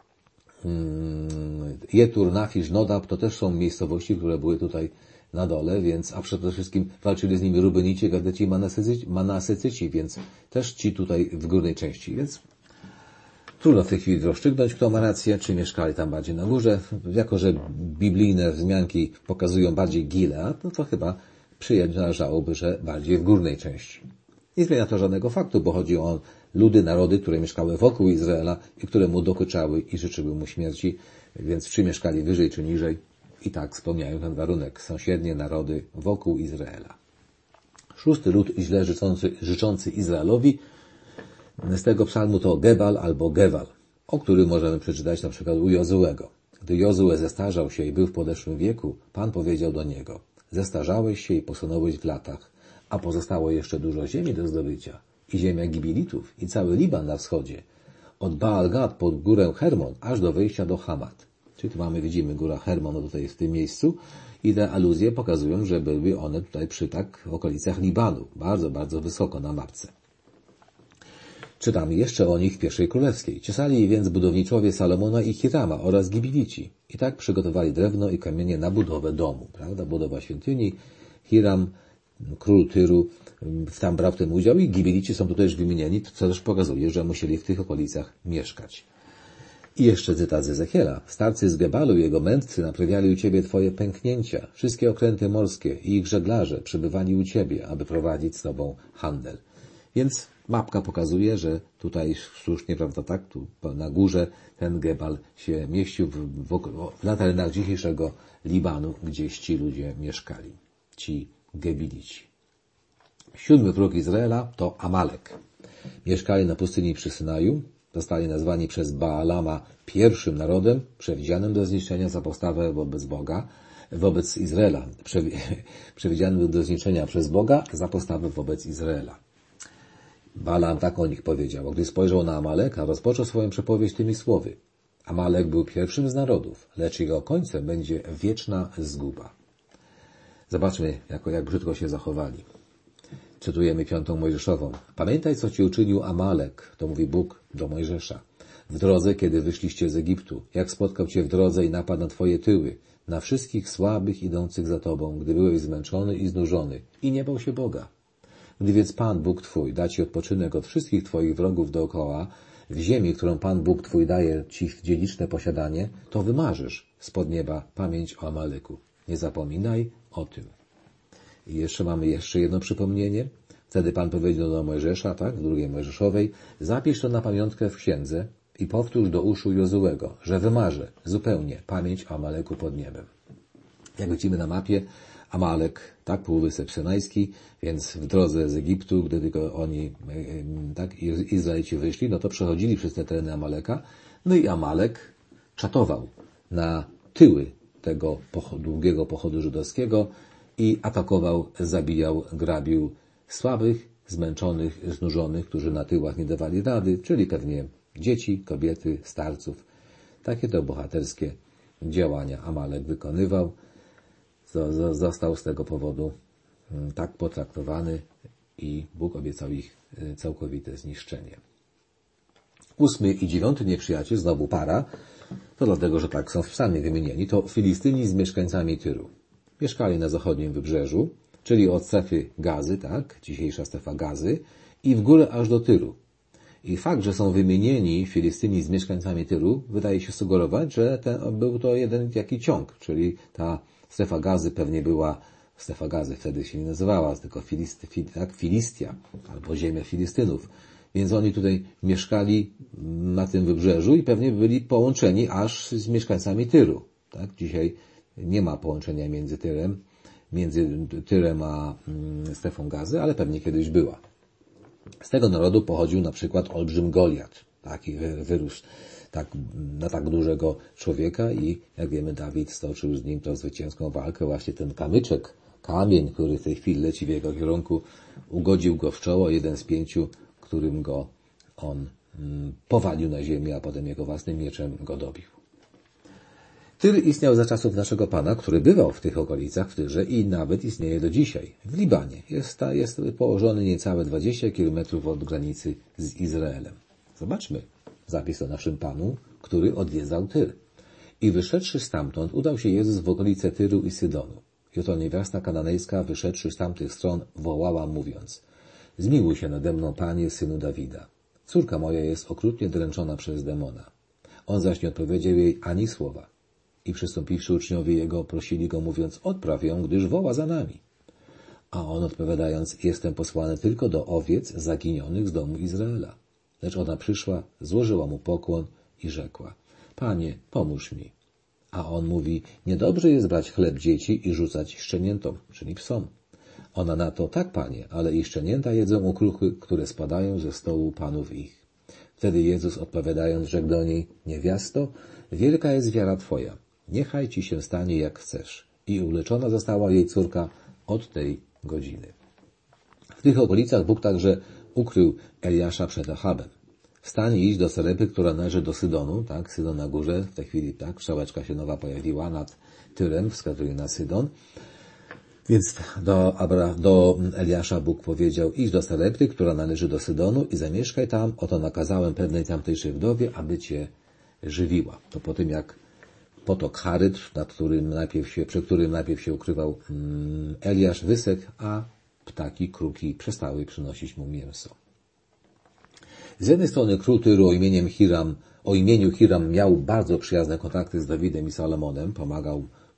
Jetur, Nafisz, Nodab, to też są miejscowości, które były tutaj na dole, więc, a przede wszystkim walczyli z nimi Rubenici, Gadyci i Manasesyci, więc też ci tutaj w górnej części, więc trudno w tej chwili rozstrzygnąć, kto ma rację, czy mieszkali tam bardziej na górze. Jako że biblijne wzmianki pokazują bardziej Gilead, no to chyba przyjąć należałoby, że bardziej w górnej części. Nie zmienia to żadnego faktu, bo chodzi o ludy, narody, które mieszkały wokół Izraela i które mu dokuczały i życzyły mu śmierci, więc czy mieszkali wyżej, czy niżej. I tak spełniają ten warunek. Sąsiednie narody wokół Izraela. 6. lud źle życzący Izraelowi z tego psalmu to Gebal albo Gewal, o którym możemy przeczytać na przykład u Jozuego. Gdy Jozue zestarzał się i był w podeszłym wieku, Pan powiedział do niego: zestarzałeś się i posunąłeś w latach, a pozostało jeszcze dużo ziemi do zdobycia, i ziemia Gibilitów, i cały Liban na wschodzie, od Baal-Gad pod górę Hermon, aż do wejścia do Hamat. Czyli tu widzimy góra Hermon tutaj w tym miejscu i te aluzje pokazują, że były one tutaj w okolicach Libanu, bardzo, bardzo wysoko na mapce. Czytamy jeszcze o nich w pierwszej królewskiej. Ciosali więc budowniczowie Salomona i Hirama oraz Gibilici. I tak przygotowali drewno i kamienie na budowę domu. Prawda? Budowa świątyni. Hiram, król Tyru, tam brał w tym udział i Gibilici są tutaj już wymienieni, co też pokazuje, że musieli w tych okolicach mieszkać. I jeszcze cytat z Ezechiela. Starcy z Gebalu i jego mędrcy naprawiali u Ciebie Twoje pęknięcia. Wszystkie okręty morskie i ich żeglarze przybywali u Ciebie, aby prowadzić z Tobą handel. Więc mapka pokazuje, że tutaj słusznie, prawda, tak, tu na górze ten Gebal się mieścił na terenach dzisiejszego Libanu, gdzieś ci ludzie mieszkali, ci Gebilici. 7. wróg Izraela to Amalek. Mieszkali na pustyni przy Synaju, zostali nazwani przez Baalama pierwszym narodem przewidzianym do zniszczenia za postawę wobec Boga, wobec Izraela, przewidzianym do zniszczenia przez Boga za postawę wobec Izraela. Balaam tak o nich powiedział. Gdy spojrzał na Amaleka, rozpoczął swoją przepowiedź tymi słowy. Amalek był pierwszym z narodów, lecz jego końcem będzie wieczna zguba. Zobaczmy, jak brzydko się zachowali. Cytujemy 5. Mojżeszową. Pamiętaj, co ci uczynił Amalek, to mówi Bóg do Mojżesza. W drodze, kiedy wyszliście z Egiptu, jak spotkał cię w drodze i napadł na twoje tyły, na wszystkich słabych idących za tobą, gdy byłeś zmęczony i znużony i nie bał się Boga. Gdy więc Pan Bóg twój da ci odpoczynek od wszystkich twoich wrogów dookoła, w ziemi, którą Pan Bóg twój daje ci w dziedziczne posiadanie, to wymarzysz spod nieba pamięć o Amaleku. Nie zapominaj o tym. I jeszcze mamy jedno przypomnienie. Wtedy Pan powiedział do Mojżesza, tak, w 2 Mojżeszowej, zapisz to na pamiątkę w księdze i powtórz do uszu Jozułego, że wymarzę zupełnie pamięć o Amaleku pod niebem. Jak widzimy na mapie, Amalek, tak, Półwysep Synajski, więc w drodze z Egiptu, gdy tylko oni, tak, Izraelici wyszli, no to przechodzili przez te tereny Amaleka, no i Amalek czatował na tyły tego długiego pochodu żydowskiego i atakował, zabijał, grabił słabych, zmęczonych, znużonych, którzy na tyłach nie dawali rady, czyli pewnie dzieci, kobiety, starców. Takie to bohaterskie działania Amalek wykonywał. Został z tego powodu tak potraktowany i Bóg obiecał ich całkowite zniszczenie. 8. i 9. nieprzyjaciel, znowu para, to dlatego, że tak są w psalmie wymienieni, to Filistyni z mieszkańcami Tyru. Mieszkali na zachodnim wybrzeżu, czyli od strefy Gazy, tak, dzisiejsza strefa Gazy, i w górę aż do Tyru. I fakt, że są wymienieni Filistyni z mieszkańcami Tyru, wydaje się sugerować, że był to jeden jaki ciąg, czyli ta strefa Gazy pewnie była, strefa Gazy wtedy się nie nazywała, tylko Filistia, albo ziemia Filistynów. Więc oni tutaj mieszkali na tym wybrzeżu i pewnie byli połączeni aż z mieszkańcami Tyru. Tak? Dzisiaj nie ma połączenia między Tyrem a strefą Gazy, ale pewnie kiedyś była. Z tego narodu pochodził na przykład olbrzym Goliat. Taki wyrósł na tak dużego człowieka i jak wiemy Dawid stoczył z nim tą zwycięską walkę. Właśnie ten kamyczek, kamień, który w tej chwili leci w jego kierunku, ugodził go w czoło, jeden z 5, którym go on powalił na ziemię, a potem jego własnym mieczem go dobił. Tyr istniał za czasów naszego Pana, który bywał w tych okolicach, w Tyrze i nawet istnieje do dzisiaj. W Libanie jest położony niecałe 20 km od granicy z Izraelem. Zobaczmy zapis o naszym Panu, który odwiedzał Tyr. I wyszedłszy stamtąd, udał się Jezus w okolice Tyru i Sydonu. I oto niewiasta kananejska, wyszedłszy z tamtych stron, wołała, mówiąc: Zmiłuj się nade mną, Panie, Synu Dawida. Córka moja jest okrutnie dręczona przez demona. On zaś nie odpowiedział jej ani słowa. I przystąpiwszy uczniowie jego, prosili go, mówiąc: Odpraw ją, gdyż woła za nami. A on odpowiadając: Jestem posłany tylko do owiec zaginionych z domu Izraela. Lecz ona przyszła, złożyła mu pokłon i rzekła: Panie, pomóż mi. A on mówi: Niedobrze jest brać chleb dzieci i rzucać szczeniętom, czyli psom. Ona na to: Tak, Panie, ale i szczenięta jedzą okruchy, które spadają ze stołu panów ich. Wtedy Jezus odpowiadając, rzekł do niej: Niewiasto, wielka jest wiara Twoja. Niechaj Ci się stanie jak chcesz. I uleczona została jej córka od tej godziny. W tych okolicach Bóg także ukrył Eliasza przed Achabem. Wstań i idź do Serepy, która należy do Sydonu, tak, Sydon na górze, w tej chwili, tak, strzałeczka się nowa pojawiła nad Tyrem, wskazuje na Sydon. Więc do Eliasza Bóg powiedział: idź do Serepy, która należy do Sydonu i zamieszkaj tam, oto nakazałem pewnej tamtejszej wdowie, aby cię żywiła. To po tym, jak potok Charyt, przy którym najpierw się ukrywał Eliasz, wysechł, a ptaki, kruki przestały przynosić mu mięso. Z jednej strony król Tyru o imieniu Hiram miał bardzo przyjazne kontakty z Dawidem i Salomonem, pomagał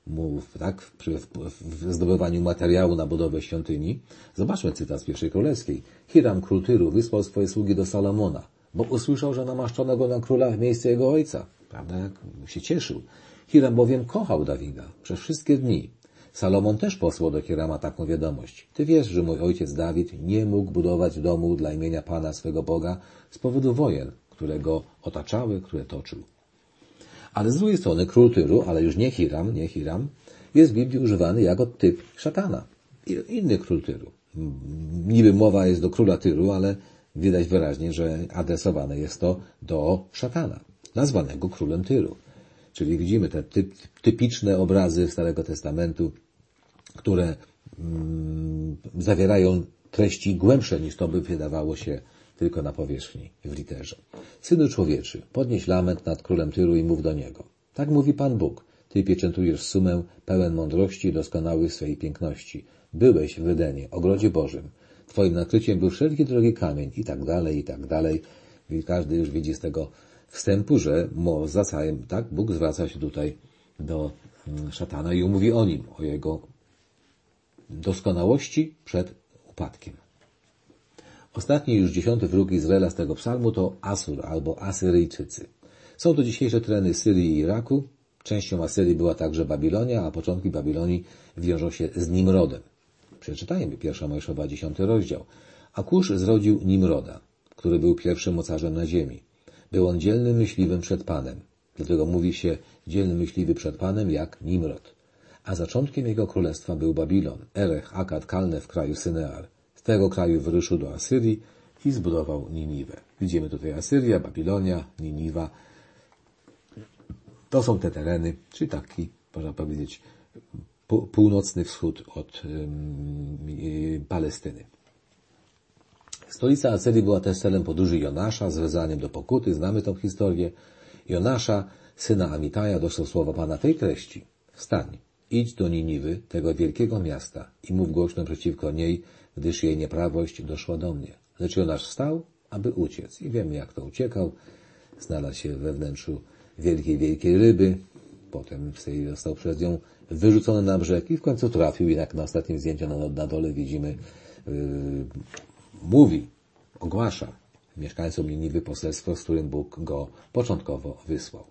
tak, w zdobywaniu materiału na budowę świątyni. Zobaczmy cytat z pierwszej królewskiej. Hiram, król Tyru, wysłał swoje sługi do Salomona, bo usłyszał, że namaszczono go na króla w miejsce jego ojca. Prawda, jak się cieszył. Hiram bowiem kochał Dawida przez wszystkie dni. Salomon też posłał do Hirama taką wiadomość. Ty wiesz, że mój ojciec Dawid nie mógł budować domu dla imienia Pana swego Boga z powodu wojen, które go otaczały, które toczył. Ale z drugiej strony król Tyru, ale już nie Hiram, jest w Biblii używany jako typ szatana. Inny król Tyru. Niby mowa jest do króla Tyru, ale widać wyraźnie, że adresowane jest to do szatana, nazwanego królem Tyru. Czyli widzimy te typiczne obrazy Starego Testamentu, które zawierają treści głębsze niż to by wydawało się tylko na powierzchni, w literze. Synu człowieczy, podnieś lament nad królem Tyru i mów do niego. Tak mówi Pan Bóg. Ty pieczętujesz sumę, pełen mądrości i doskonały w swej piękności. Byłeś w Edenie, ogrodzie Bożym. Twoim nakryciem był wszelki drogi kamień i tak dalej, i tak dalej. I każdy już widzi z tego wstępu, że Bóg zwraca się tutaj do szatana i mówi o nim, o jego doskonałości przed upadkiem. Ostatni już 10 wróg Izraela z tego psalmu to Asur albo Asyryjczycy. Są to dzisiejsze tereny Syrii i Iraku. Częścią Asyrii była także Babilonia, a początki Babilonii wiążą się z Nimrodem. Przeczytajmy 1 Mojżeszowa 10 rozdział. A Kusz zrodził Nimroda, który był pierwszym mocarzem na ziemi. Był on dzielnym myśliwym przed Panem. Dlatego mówi się dzielny myśliwy przed Panem jak Nimrod. A zaczątkiem jego królestwa był Babilon, Erech, Akad, Kalne w kraju Synear. Z tego kraju wyruszył do Asyrii i zbudował Niniwę. Widzimy tutaj Asyria, Babilonia, Niniwa. To są te tereny, czyli taki, można powiedzieć, północny wschód od Palestyny. Stolica Asyrii była też celem podróży Jonasza z wezwaniem do pokuty. Znamy tą historię. Jonasza, syna Amitaja, dostał słowa Pana tej treści. Wstań, idź do Niniwy, tego wielkiego miasta i mów głośno przeciwko niej, gdyż jej nieprawość doszła do mnie. Lecz Jonasz wstał, aby uciec. I wiemy, jak to uciekał. Znalazł się we wnętrzu wielkiej ryby. Potem został przez nią wyrzucony na brzeg i w końcu trafił. I jak na ostatnim zdjęciu na dole widzimy, ogłasza mieszkańcom Niniwy poselstwo, z którym Bóg go początkowo wysłał.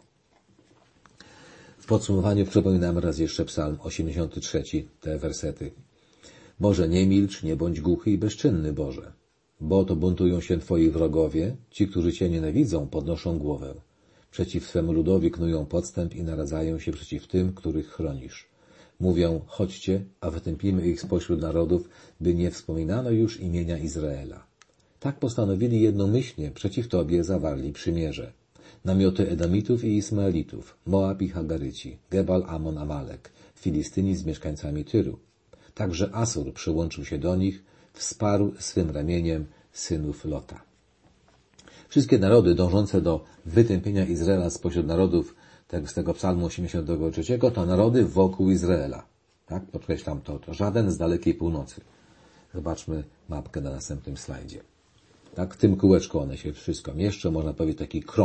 W podsumowaniu przypominamy raz jeszcze Psalm 83, te wersety. Boże, nie milcz, nie bądź głuchy i bezczynny, Boże, bo oto buntują się Twoi wrogowie, ci, którzy Cię nienawidzą, podnoszą głowę. Przeciw swemu ludowi knują podstęp i naradzają się przeciw tym, których chronisz. Mówią, chodźcie, a wytępimy ich spośród narodów, by nie wspominano już imienia Izraela. Tak postanowili jednomyślnie, przeciw Tobie zawarli przymierze. Namioty Edomitów i Ismaelitów, Moab i Hagaryci, Gebal, Amon, Amalek, Filistyni z mieszkańcami Tyru. Także Asur przyłączył się do nich, wsparł swym ramieniem synów Lota. Wszystkie narody dążące do wytępienia Izraela spośród narodów z tego psalmu 83 to narody wokół Izraela. Tak? Podkreślam to żaden z dalekiej północy. Zobaczmy mapkę na następnym slajdzie. Tak, w tym kółeczku one się wszystko mieszczą, można powiedzieć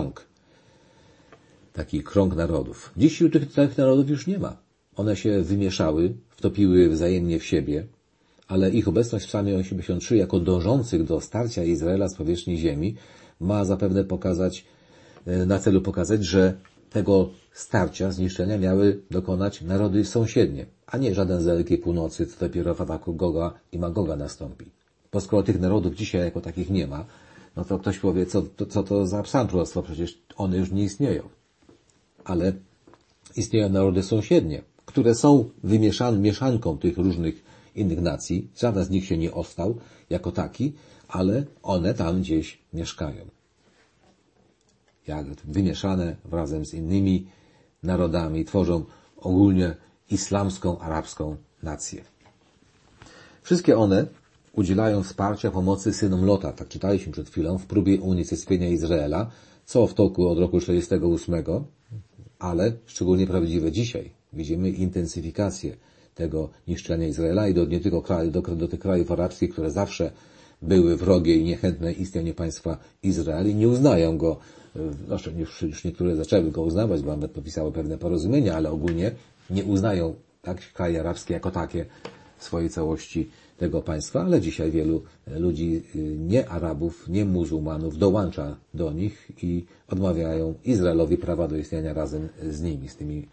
taki krąg narodów. Dziś tych narodów już nie ma. One się wymieszały, wtopiły wzajemnie w siebie, ale ich obecność w psalmie 83 jako dążących do starcia Izraela z powierzchni ziemi ma zapewne na celu pokazać, że tego starcia, zniszczenia miały dokonać narody sąsiednie, a nie żaden z dalekiej północy, co dopiero w ataku Goga i Magoga nastąpi. Bo skoro tych narodów dzisiaj jako takich nie ma, no to ktoś powie, co to za psalm proroctwo, przecież one już nie istnieją. Ale istnieją narody sąsiednie, które są mieszanką tych różnych innych nacji. Żaden z nich się nie ostał jako taki, ale one tam gdzieś mieszkają. Jak wymieszane razem z innymi narodami tworzą ogólnie islamską, arabską nację. Wszystkie one udzielają wsparcia pomocy synom Lota, tak czytaliśmy przed chwilą, w próbie unicestwienia Izraela, co w toku od roku 48, ale szczególnie prawdziwe dzisiaj. Widzimy intensyfikację tego niszczenia Izraela i nie tylko do tych krajów arabskich, które zawsze były wrogie i niechętne istnieniu państwa Izrael i nie uznają go, znaczy już niektóre zaczęły go uznawać, bo nawet podpisały pewne porozumienia, ale ogólnie nie uznają tak kraje arabskie jako takie w swojej całości tego państwa, ale dzisiaj wielu ludzi, nie Arabów, nie muzułmanów, dołącza do nich i odmawiają Izraelowi prawa do istnienia razem z nimi, z tymi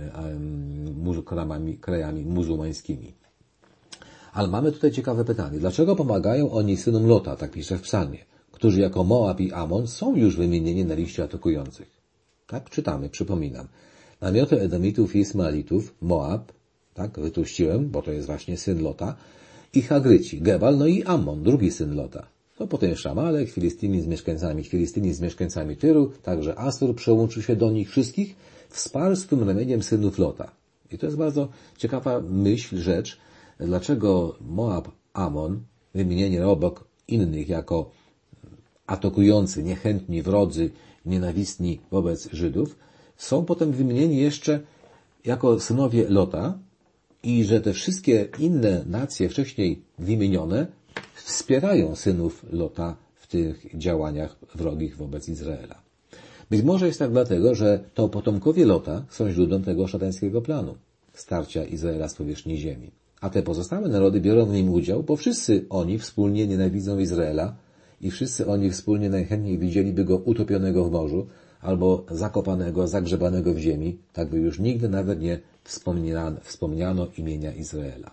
krajami muzułmańskimi. Ale mamy tutaj ciekawe pytanie. Dlaczego pomagają oni synom Lota, tak pisze w psalmie, którzy jako Moab i Amon są już wymienieni na liście atakujących? Tak czytamy, przypominam. Namioty Edomitów i Ismaelitów, Moab, tak, wytłuściłem, bo to jest właśnie syn Lota, i Hagryci, Gebal, no i Ammon, drugi syn Lota. No potem jeszcze Amalek, Filistyni z mieszkańcami Tyru, także Asur przełączył się do nich wszystkich, wsparł swym ramieniem synów Lota. I to jest bardzo ciekawa rzecz, dlaczego Moab, Ammon, wymienieni obok innych jako atakujący, niechętni, wrodzy, nienawistni wobec Żydów, są potem wymienieni jeszcze jako synowie Lota i że te wszystkie inne nacje wcześniej wymienione wspierają synów Lota w tych działaniach wrogich wobec Izraela. Być może jest tak dlatego, że to potomkowie Lota są źródłem tego szatańskiego planu starcia Izraela z powierzchni ziemi. A te pozostałe narody biorą w nim udział, bo wszyscy oni wspólnie nienawidzą Izraela i wszyscy oni wspólnie najchętniej widzieliby go utopionego w morzu albo zakopanego, zagrzebanego w ziemi, tak by już nigdy nawet nie wspomniano imienia Izraela.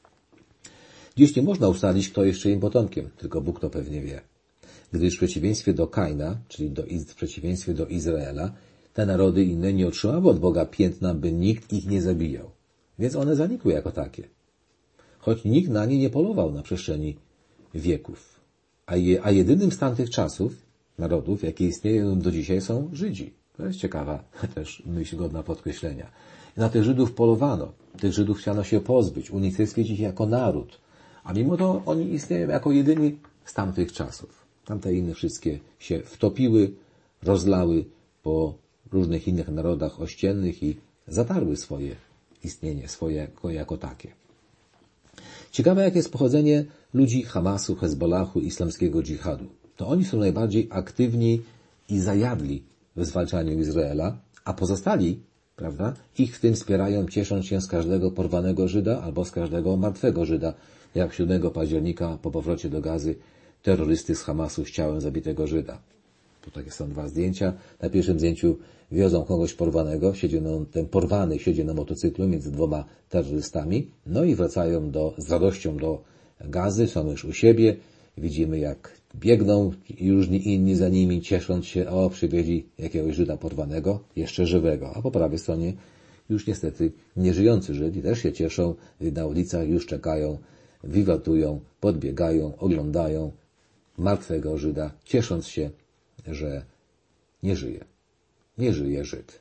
Dziś nie można ustalić, kto jeszcze im potomkiem, tylko Bóg to pewnie wie. Gdyż w przeciwieństwie do Kaina, czyli w przeciwieństwie do Izraela, te narody inne nie otrzymały od Boga piętna, by nikt ich nie zabijał. Więc one zanikły jako takie. Choć nikt na nie nie polował na przestrzeni wieków. A jedynym z tamtych czasów narodów, jakie istnieją do dzisiaj, są Żydzi. To jest ciekawa też myśl godna podkreślenia. Na tych Żydów polowano. Tych Żydów chciano się pozbyć, unicestwić ich jako naród. A mimo to oni istnieją jako jedyni z tamtych czasów. Tamte inne wszystkie się wtopiły, rozlały po różnych innych narodach ościennych i zatarły swoje istnienie, swoje jako takie. Ciekawe, jakie jest pochodzenie ludzi Hamasu, Hezbollahu, islamskiego dżihadu. To oni są najbardziej aktywni i zajadli w zwalczaniu Izraela, a pozostali, prawda, ich w tym wspierają, ciesząc się z każdego porwanego Żyda albo z każdego martwego Żyda, jak 7 października po powrocie do Gazy terrorysty z Hamasu z ciałem zabitego Żyda. Tutaj są 2 zdjęcia. Na pierwszym zdjęciu wiozą kogoś porwanego, ten porwany siedzi na motocyklu między 2 terrorystami, no i wracają z radością do Gazy, są już u siebie, widzimy jak biegną i różni inni za nimi, ciesząc się, przywieźli jakiegoś Żyda porwanego, jeszcze żywego, a po prawej stronie już niestety nieżyjący Żyd też się cieszą, na ulicach już czekają, wiwatują, podbiegają, oglądają martwego Żyda, ciesząc się, że nie żyje. Nie żyje Żyd.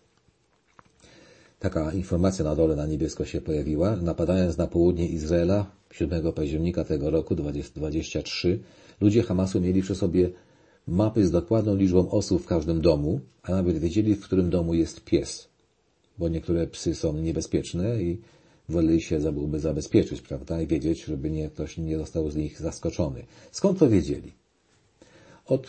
Taka informacja na dole na niebiesko się pojawiła. Napadając na południe Izraela 7 października tego roku 2023, ludzie Hamasu mieli przy sobie mapy z dokładną liczbą osób w każdym domu, a nawet wiedzieli, w którym domu jest pies. Bo niektóre psy są niebezpieczne i woleli się zabezpieczyć, prawda, i wiedzieć, żeby ktoś nie został z nich zaskoczony. Skąd to wiedzieli? Od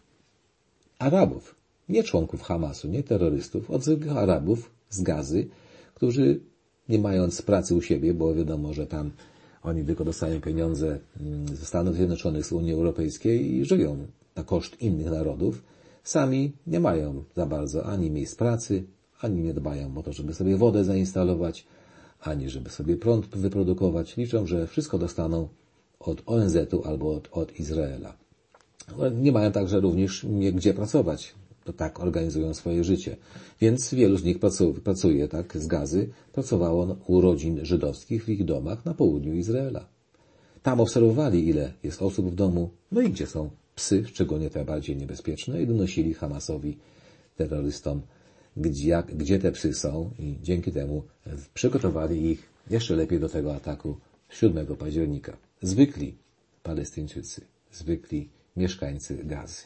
Arabów, nie członków Hamasu, nie terrorystów, od zwykłych Arabów z Gazy, którzy nie mając pracy u siebie, bo wiadomo, że tam oni tylko dostają pieniądze ze Stanów Zjednoczonych, z Unii Europejskiej i żyją na koszt innych narodów, sami nie mają za bardzo ani miejsc pracy, ani nie dbają o to, żeby sobie wodę zainstalować, ani żeby sobie prąd wyprodukować. Liczą, że wszystko dostaną od ONZ-u albo od Izraela. Nie mają także również gdzie pracować. To tak organizują swoje życie. Więc wielu z nich pracuje tak z Gazy, pracowało u rodzin żydowskich w ich domach na południu Izraela. Tam obserwowali, ile jest osób w domu, no i gdzie są psy, szczególnie te bardziej niebezpieczne, i donosili Hamasowi, terrorystom, gdzie te psy są, i dzięki temu przygotowali ich jeszcze lepiej do tego ataku 7 października. Zwykli Palestyńczycy, zwykli mieszkańcy Gazy.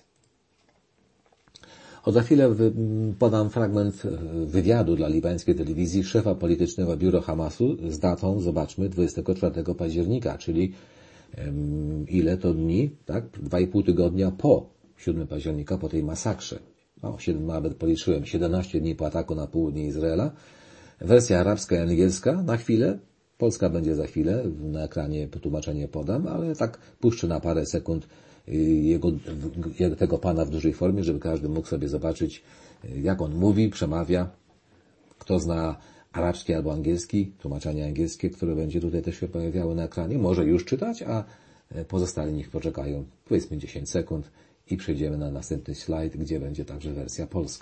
Za chwilę podam fragment wywiadu dla libańskiej telewizji szefa politycznego biura Hamasu z datą, zobaczmy, 24 października, czyli ile to dni, tak? 2,5 tygodnia po 7 października, po tej masakrze. 7, nawet policzyłem, 17 dni po ataku na południe Izraela. Wersja arabska i angielska na chwilę, polska będzie za chwilę, na ekranie tłumaczenie podam, ale tak puszczę na parę sekund tego pana w dużej formie, żeby każdy mógł sobie zobaczyć, jak on mówi, przemawia. Kto zna arabski albo angielski, tłumaczenie angielskie, które będzie tutaj też się pojawiało na ekranie, może już czytać, a pozostali niech poczekają, powiedzmy 10 sekund i przejdziemy na następny slajd, gdzie będzie także wersja polska.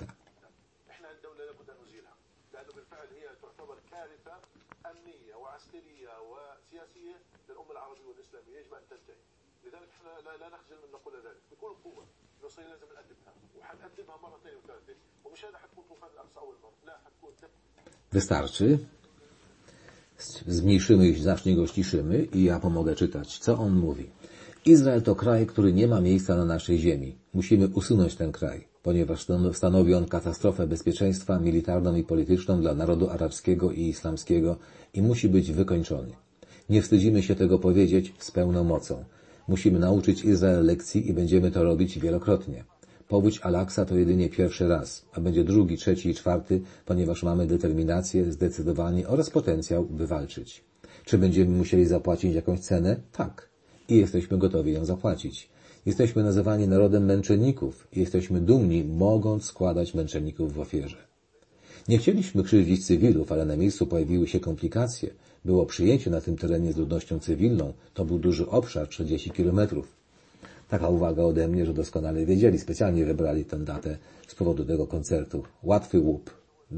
Wystarczy. Zmniejszymy i znacznie go ściszymy i ja pomogę czytać. Co on mówi? Izrael to kraj, który nie ma miejsca na naszej ziemi. Musimy usunąć ten kraj, ponieważ stanowi on katastrofę bezpieczeństwa militarną i polityczną dla narodu arabskiego i islamskiego i musi być wykończony. Nie wstydzimy się tego powiedzieć z pełną mocą. Musimy nauczyć Izrael lekcji i będziemy to robić wielokrotnie. Powódź Al-Aqsa to jedynie pierwszy raz, a będzie drugi, trzeci i czwarty, ponieważ mamy determinację, zdecydowanie oraz potencjał, by walczyć. Czy będziemy musieli zapłacić jakąś cenę? Tak. I jesteśmy gotowi ją zapłacić. Jesteśmy nazywani narodem męczenników i jesteśmy dumni, mogąc składać męczenników w ofierze. Nie chcieliśmy krzywdzić cywilów, ale na miejscu pojawiły się komplikacje. Było przyjęcie na tym terenie z ludnością cywilną. To był duży obszar, 40 kilometrów. Taka uwaga ode mnie, że doskonale wiedzieli, specjalnie wybrali tę datę z powodu tego koncertu. Łatwy łup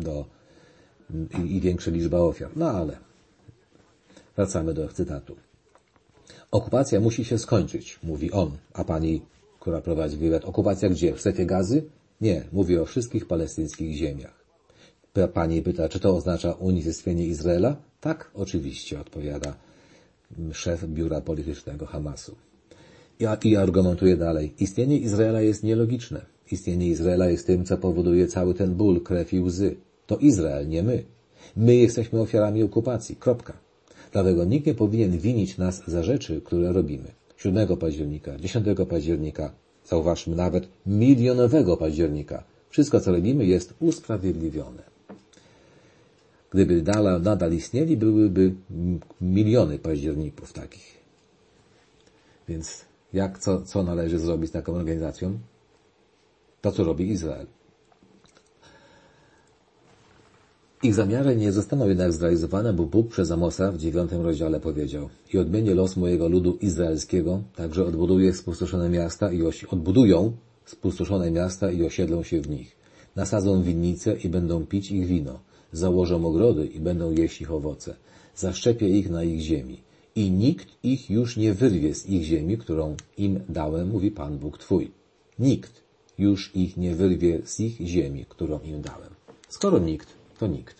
i większa liczba ofiar. No ale wracamy do cytatu. Okupacja musi się skończyć, mówi on, a pani, która prowadzi wywiad. Okupacja gdzie? W strefie Gazy? Nie, mówi o wszystkich palestyńskich ziemiach. Pani pyta, czy to oznacza unicestwienie Izraela? Tak, oczywiście, odpowiada szef biura politycznego Hamasu. I argumentuje dalej. Istnienie Izraela jest nielogiczne. Istnienie Izraela jest tym, co powoduje cały ten ból, krew i łzy. To Izrael, nie my. My jesteśmy ofiarami okupacji. Kropka. Dlatego nikt nie powinien winić nas za rzeczy, które robimy. 7 października, 10 października, zauważmy nawet milionowego października. Wszystko, co robimy, jest usprawiedliwione. Gdyby nadal istnieli, byłyby miliony październików takich. Więc co należy zrobić z taką organizacją? To, co robi Izrael. Ich zamiary nie zostaną jednak zrealizowane, bo Bóg przez Amosa w 9 rozdziale powiedział: i odmienię los mojego ludu izraelskiego, także odbudują spustoszone miasta i osiedlą się w nich. Nasadzą winnice i będą pić ich wino. Założą ogrody i będą jeść ich owoce. Zaszczepię ich na ich ziemi. I nikt ich już nie wyrwie z ich ziemi, którą im dałem, mówi Pan Bóg Twój. Nikt już ich nie wyrwie z ich ziemi, którą im dałem. Skoro nikt, to nikt.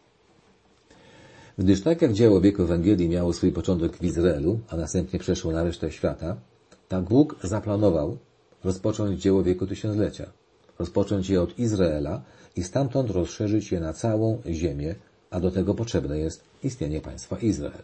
Gdyż tak jak dzieło wieku Ewangelii miało swój początek w Izraelu, a następnie przeszło na resztę świata, tak Bóg zaplanował rozpocząć dzieło wieku tysiąclecia. Rozpocząć je od Izraela i stamtąd rozszerzyć je na całą ziemię, a do tego potrzebne jest istnienie państwa Izrael.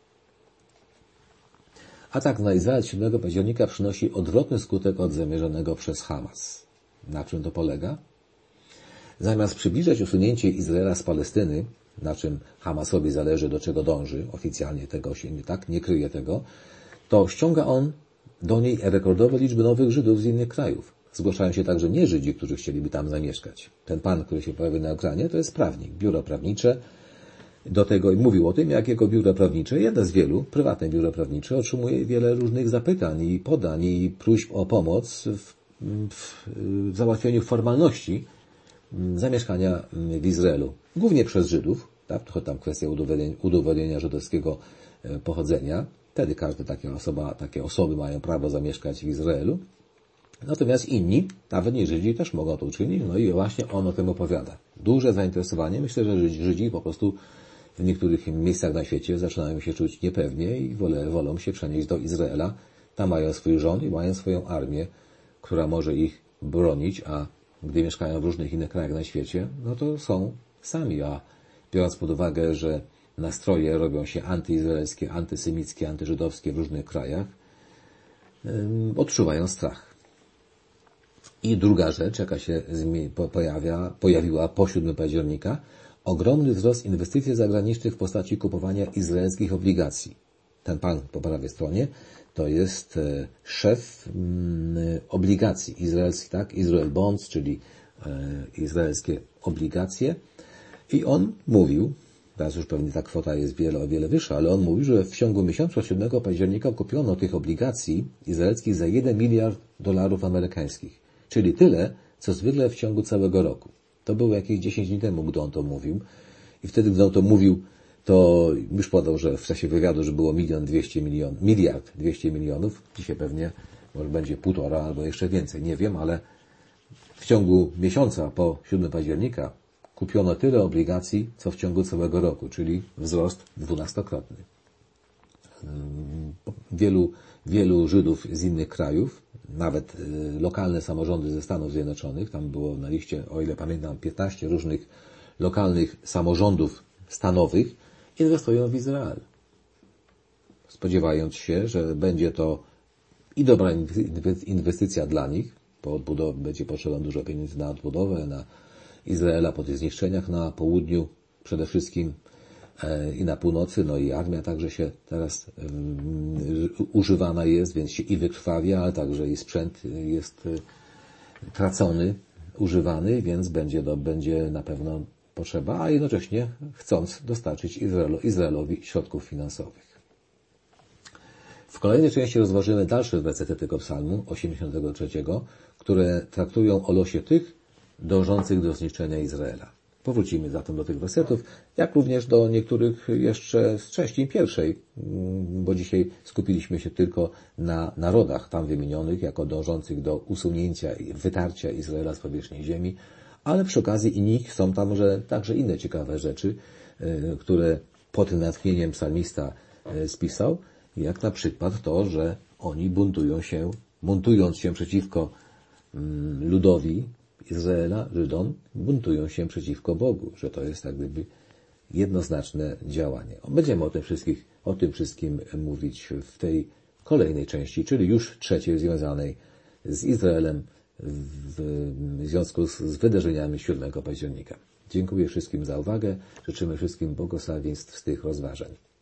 Atak na Izrael 7 października przynosi odwrotny skutek od zamierzonego przez Hamas. Na czym to polega? Zamiast przybliżać usunięcie Izraela z Palestyny, na czym Hamasowi zależy, do czego dąży, oficjalnie tego się nie kryje tego, to ściąga on do niej rekordowe liczby nowych Żydów z innych krajów. Zgłaszają się także nie Żydzi, którzy chcieliby tam zamieszkać. Ten pan, który się pojawił na ekranie, to jest prawnik, biuro prawnicze. Do tego mówił o tym, jak jego biuro prawnicze, jedno z wielu, prywatne biuro prawnicze, otrzymuje wiele różnych zapytań i podań i próśb o pomoc w załatwieniu formalności zamieszkania w Izraelu. Głównie przez Żydów, tak? To tam kwestia udowodnienia żydowskiego pochodzenia. Wtedy każda takie osoby mają prawo zamieszkać w Izraelu. Natomiast inni, nawet nie Żydzi, też mogą to uczynić. No i właśnie on o tym opowiada. Duże zainteresowanie. Myślę, że Żydzi po prostu w niektórych miejscach na świecie zaczynają się czuć niepewnie i wolą się przenieść do Izraela. Tam mają swój rząd i mają swoją armię, która może ich bronić, a gdy mieszkają w różnych innych krajach na świecie, no to są sami. A biorąc pod uwagę, że nastroje robią się antyizraelskie, antysemickie, antyżydowskie w różnych krajach, odczuwają strach. I druga rzecz, jaka się pojawiła po 7 października, ogromny wzrost inwestycji zagranicznych w postaci kupowania izraelskich obligacji. Ten pan po prawej stronie to jest szef obligacji izraelskich, tak? Israel Bonds, czyli izraelskie obligacje. I on mówił, teraz już pewnie ta kwota jest o wiele wyższa, ale on mówił, że w ciągu miesiąca 7 października kupiono tych obligacji izraelskich za $1 miliard amerykańskich. Czyli tyle, co zwykle w ciągu całego roku. To było jakieś 10 dni temu, gdy on to mówił. I wtedy, gdy on to mówił, to już podał, że w czasie wywiadu, że było miliard 200 milionów. Dzisiaj pewnie może będzie 1,5 albo jeszcze więcej. Nie wiem, ale w ciągu miesiąca po 7 października kupiono tyle obligacji, co w ciągu całego roku, czyli wzrost 12-krotny. Wielu Żydów z innych krajów, nawet lokalne samorządy ze Stanów Zjednoczonych, tam było na liście, o ile pamiętam, 15 różnych lokalnych samorządów stanowych, inwestują w Izrael. Spodziewając się, że będzie to i dobra inwestycja dla nich, bo będzie potrzeba dużo pieniędzy na odbudowę, na Izraela po tych zniszczeniach na południu przede wszystkim i na północy, no i armia także się teraz używana jest, więc się i wykrwawia, ale także i sprzęt jest tracony, używany, więc będzie na pewno potrzeba, a jednocześnie chcąc dostarczyć Izraelowi środków finansowych. W kolejnej części rozważymy dalsze wersety tego psalmu, 83, które traktują o losie tych dążących do zniszczenia Izraela. Powrócimy zatem do tych wersetów, jak również do niektórych jeszcze z części pierwszej, bo dzisiaj skupiliśmy się tylko na narodach tam wymienionych jako dążących do usunięcia i wytarcia Izraela z powierzchni ziemi, ale przy okazji i nich są tam także inne ciekawe rzeczy, które pod natchnieniem psalmista spisał, jak na przykład to, że oni buntując się przeciwko ludowi Izraela, Żydom, buntują się przeciwko Bogu, że to jest jak gdyby jednoznaczne działanie. Będziemy o tym wszystkim mówić w tej kolejnej części, czyli już trzeciej, związanej z Izraelem w związku z wydarzeniami 7 października. Dziękuję wszystkim za uwagę, życzymy wszystkim błogosławieństw z tych rozważań.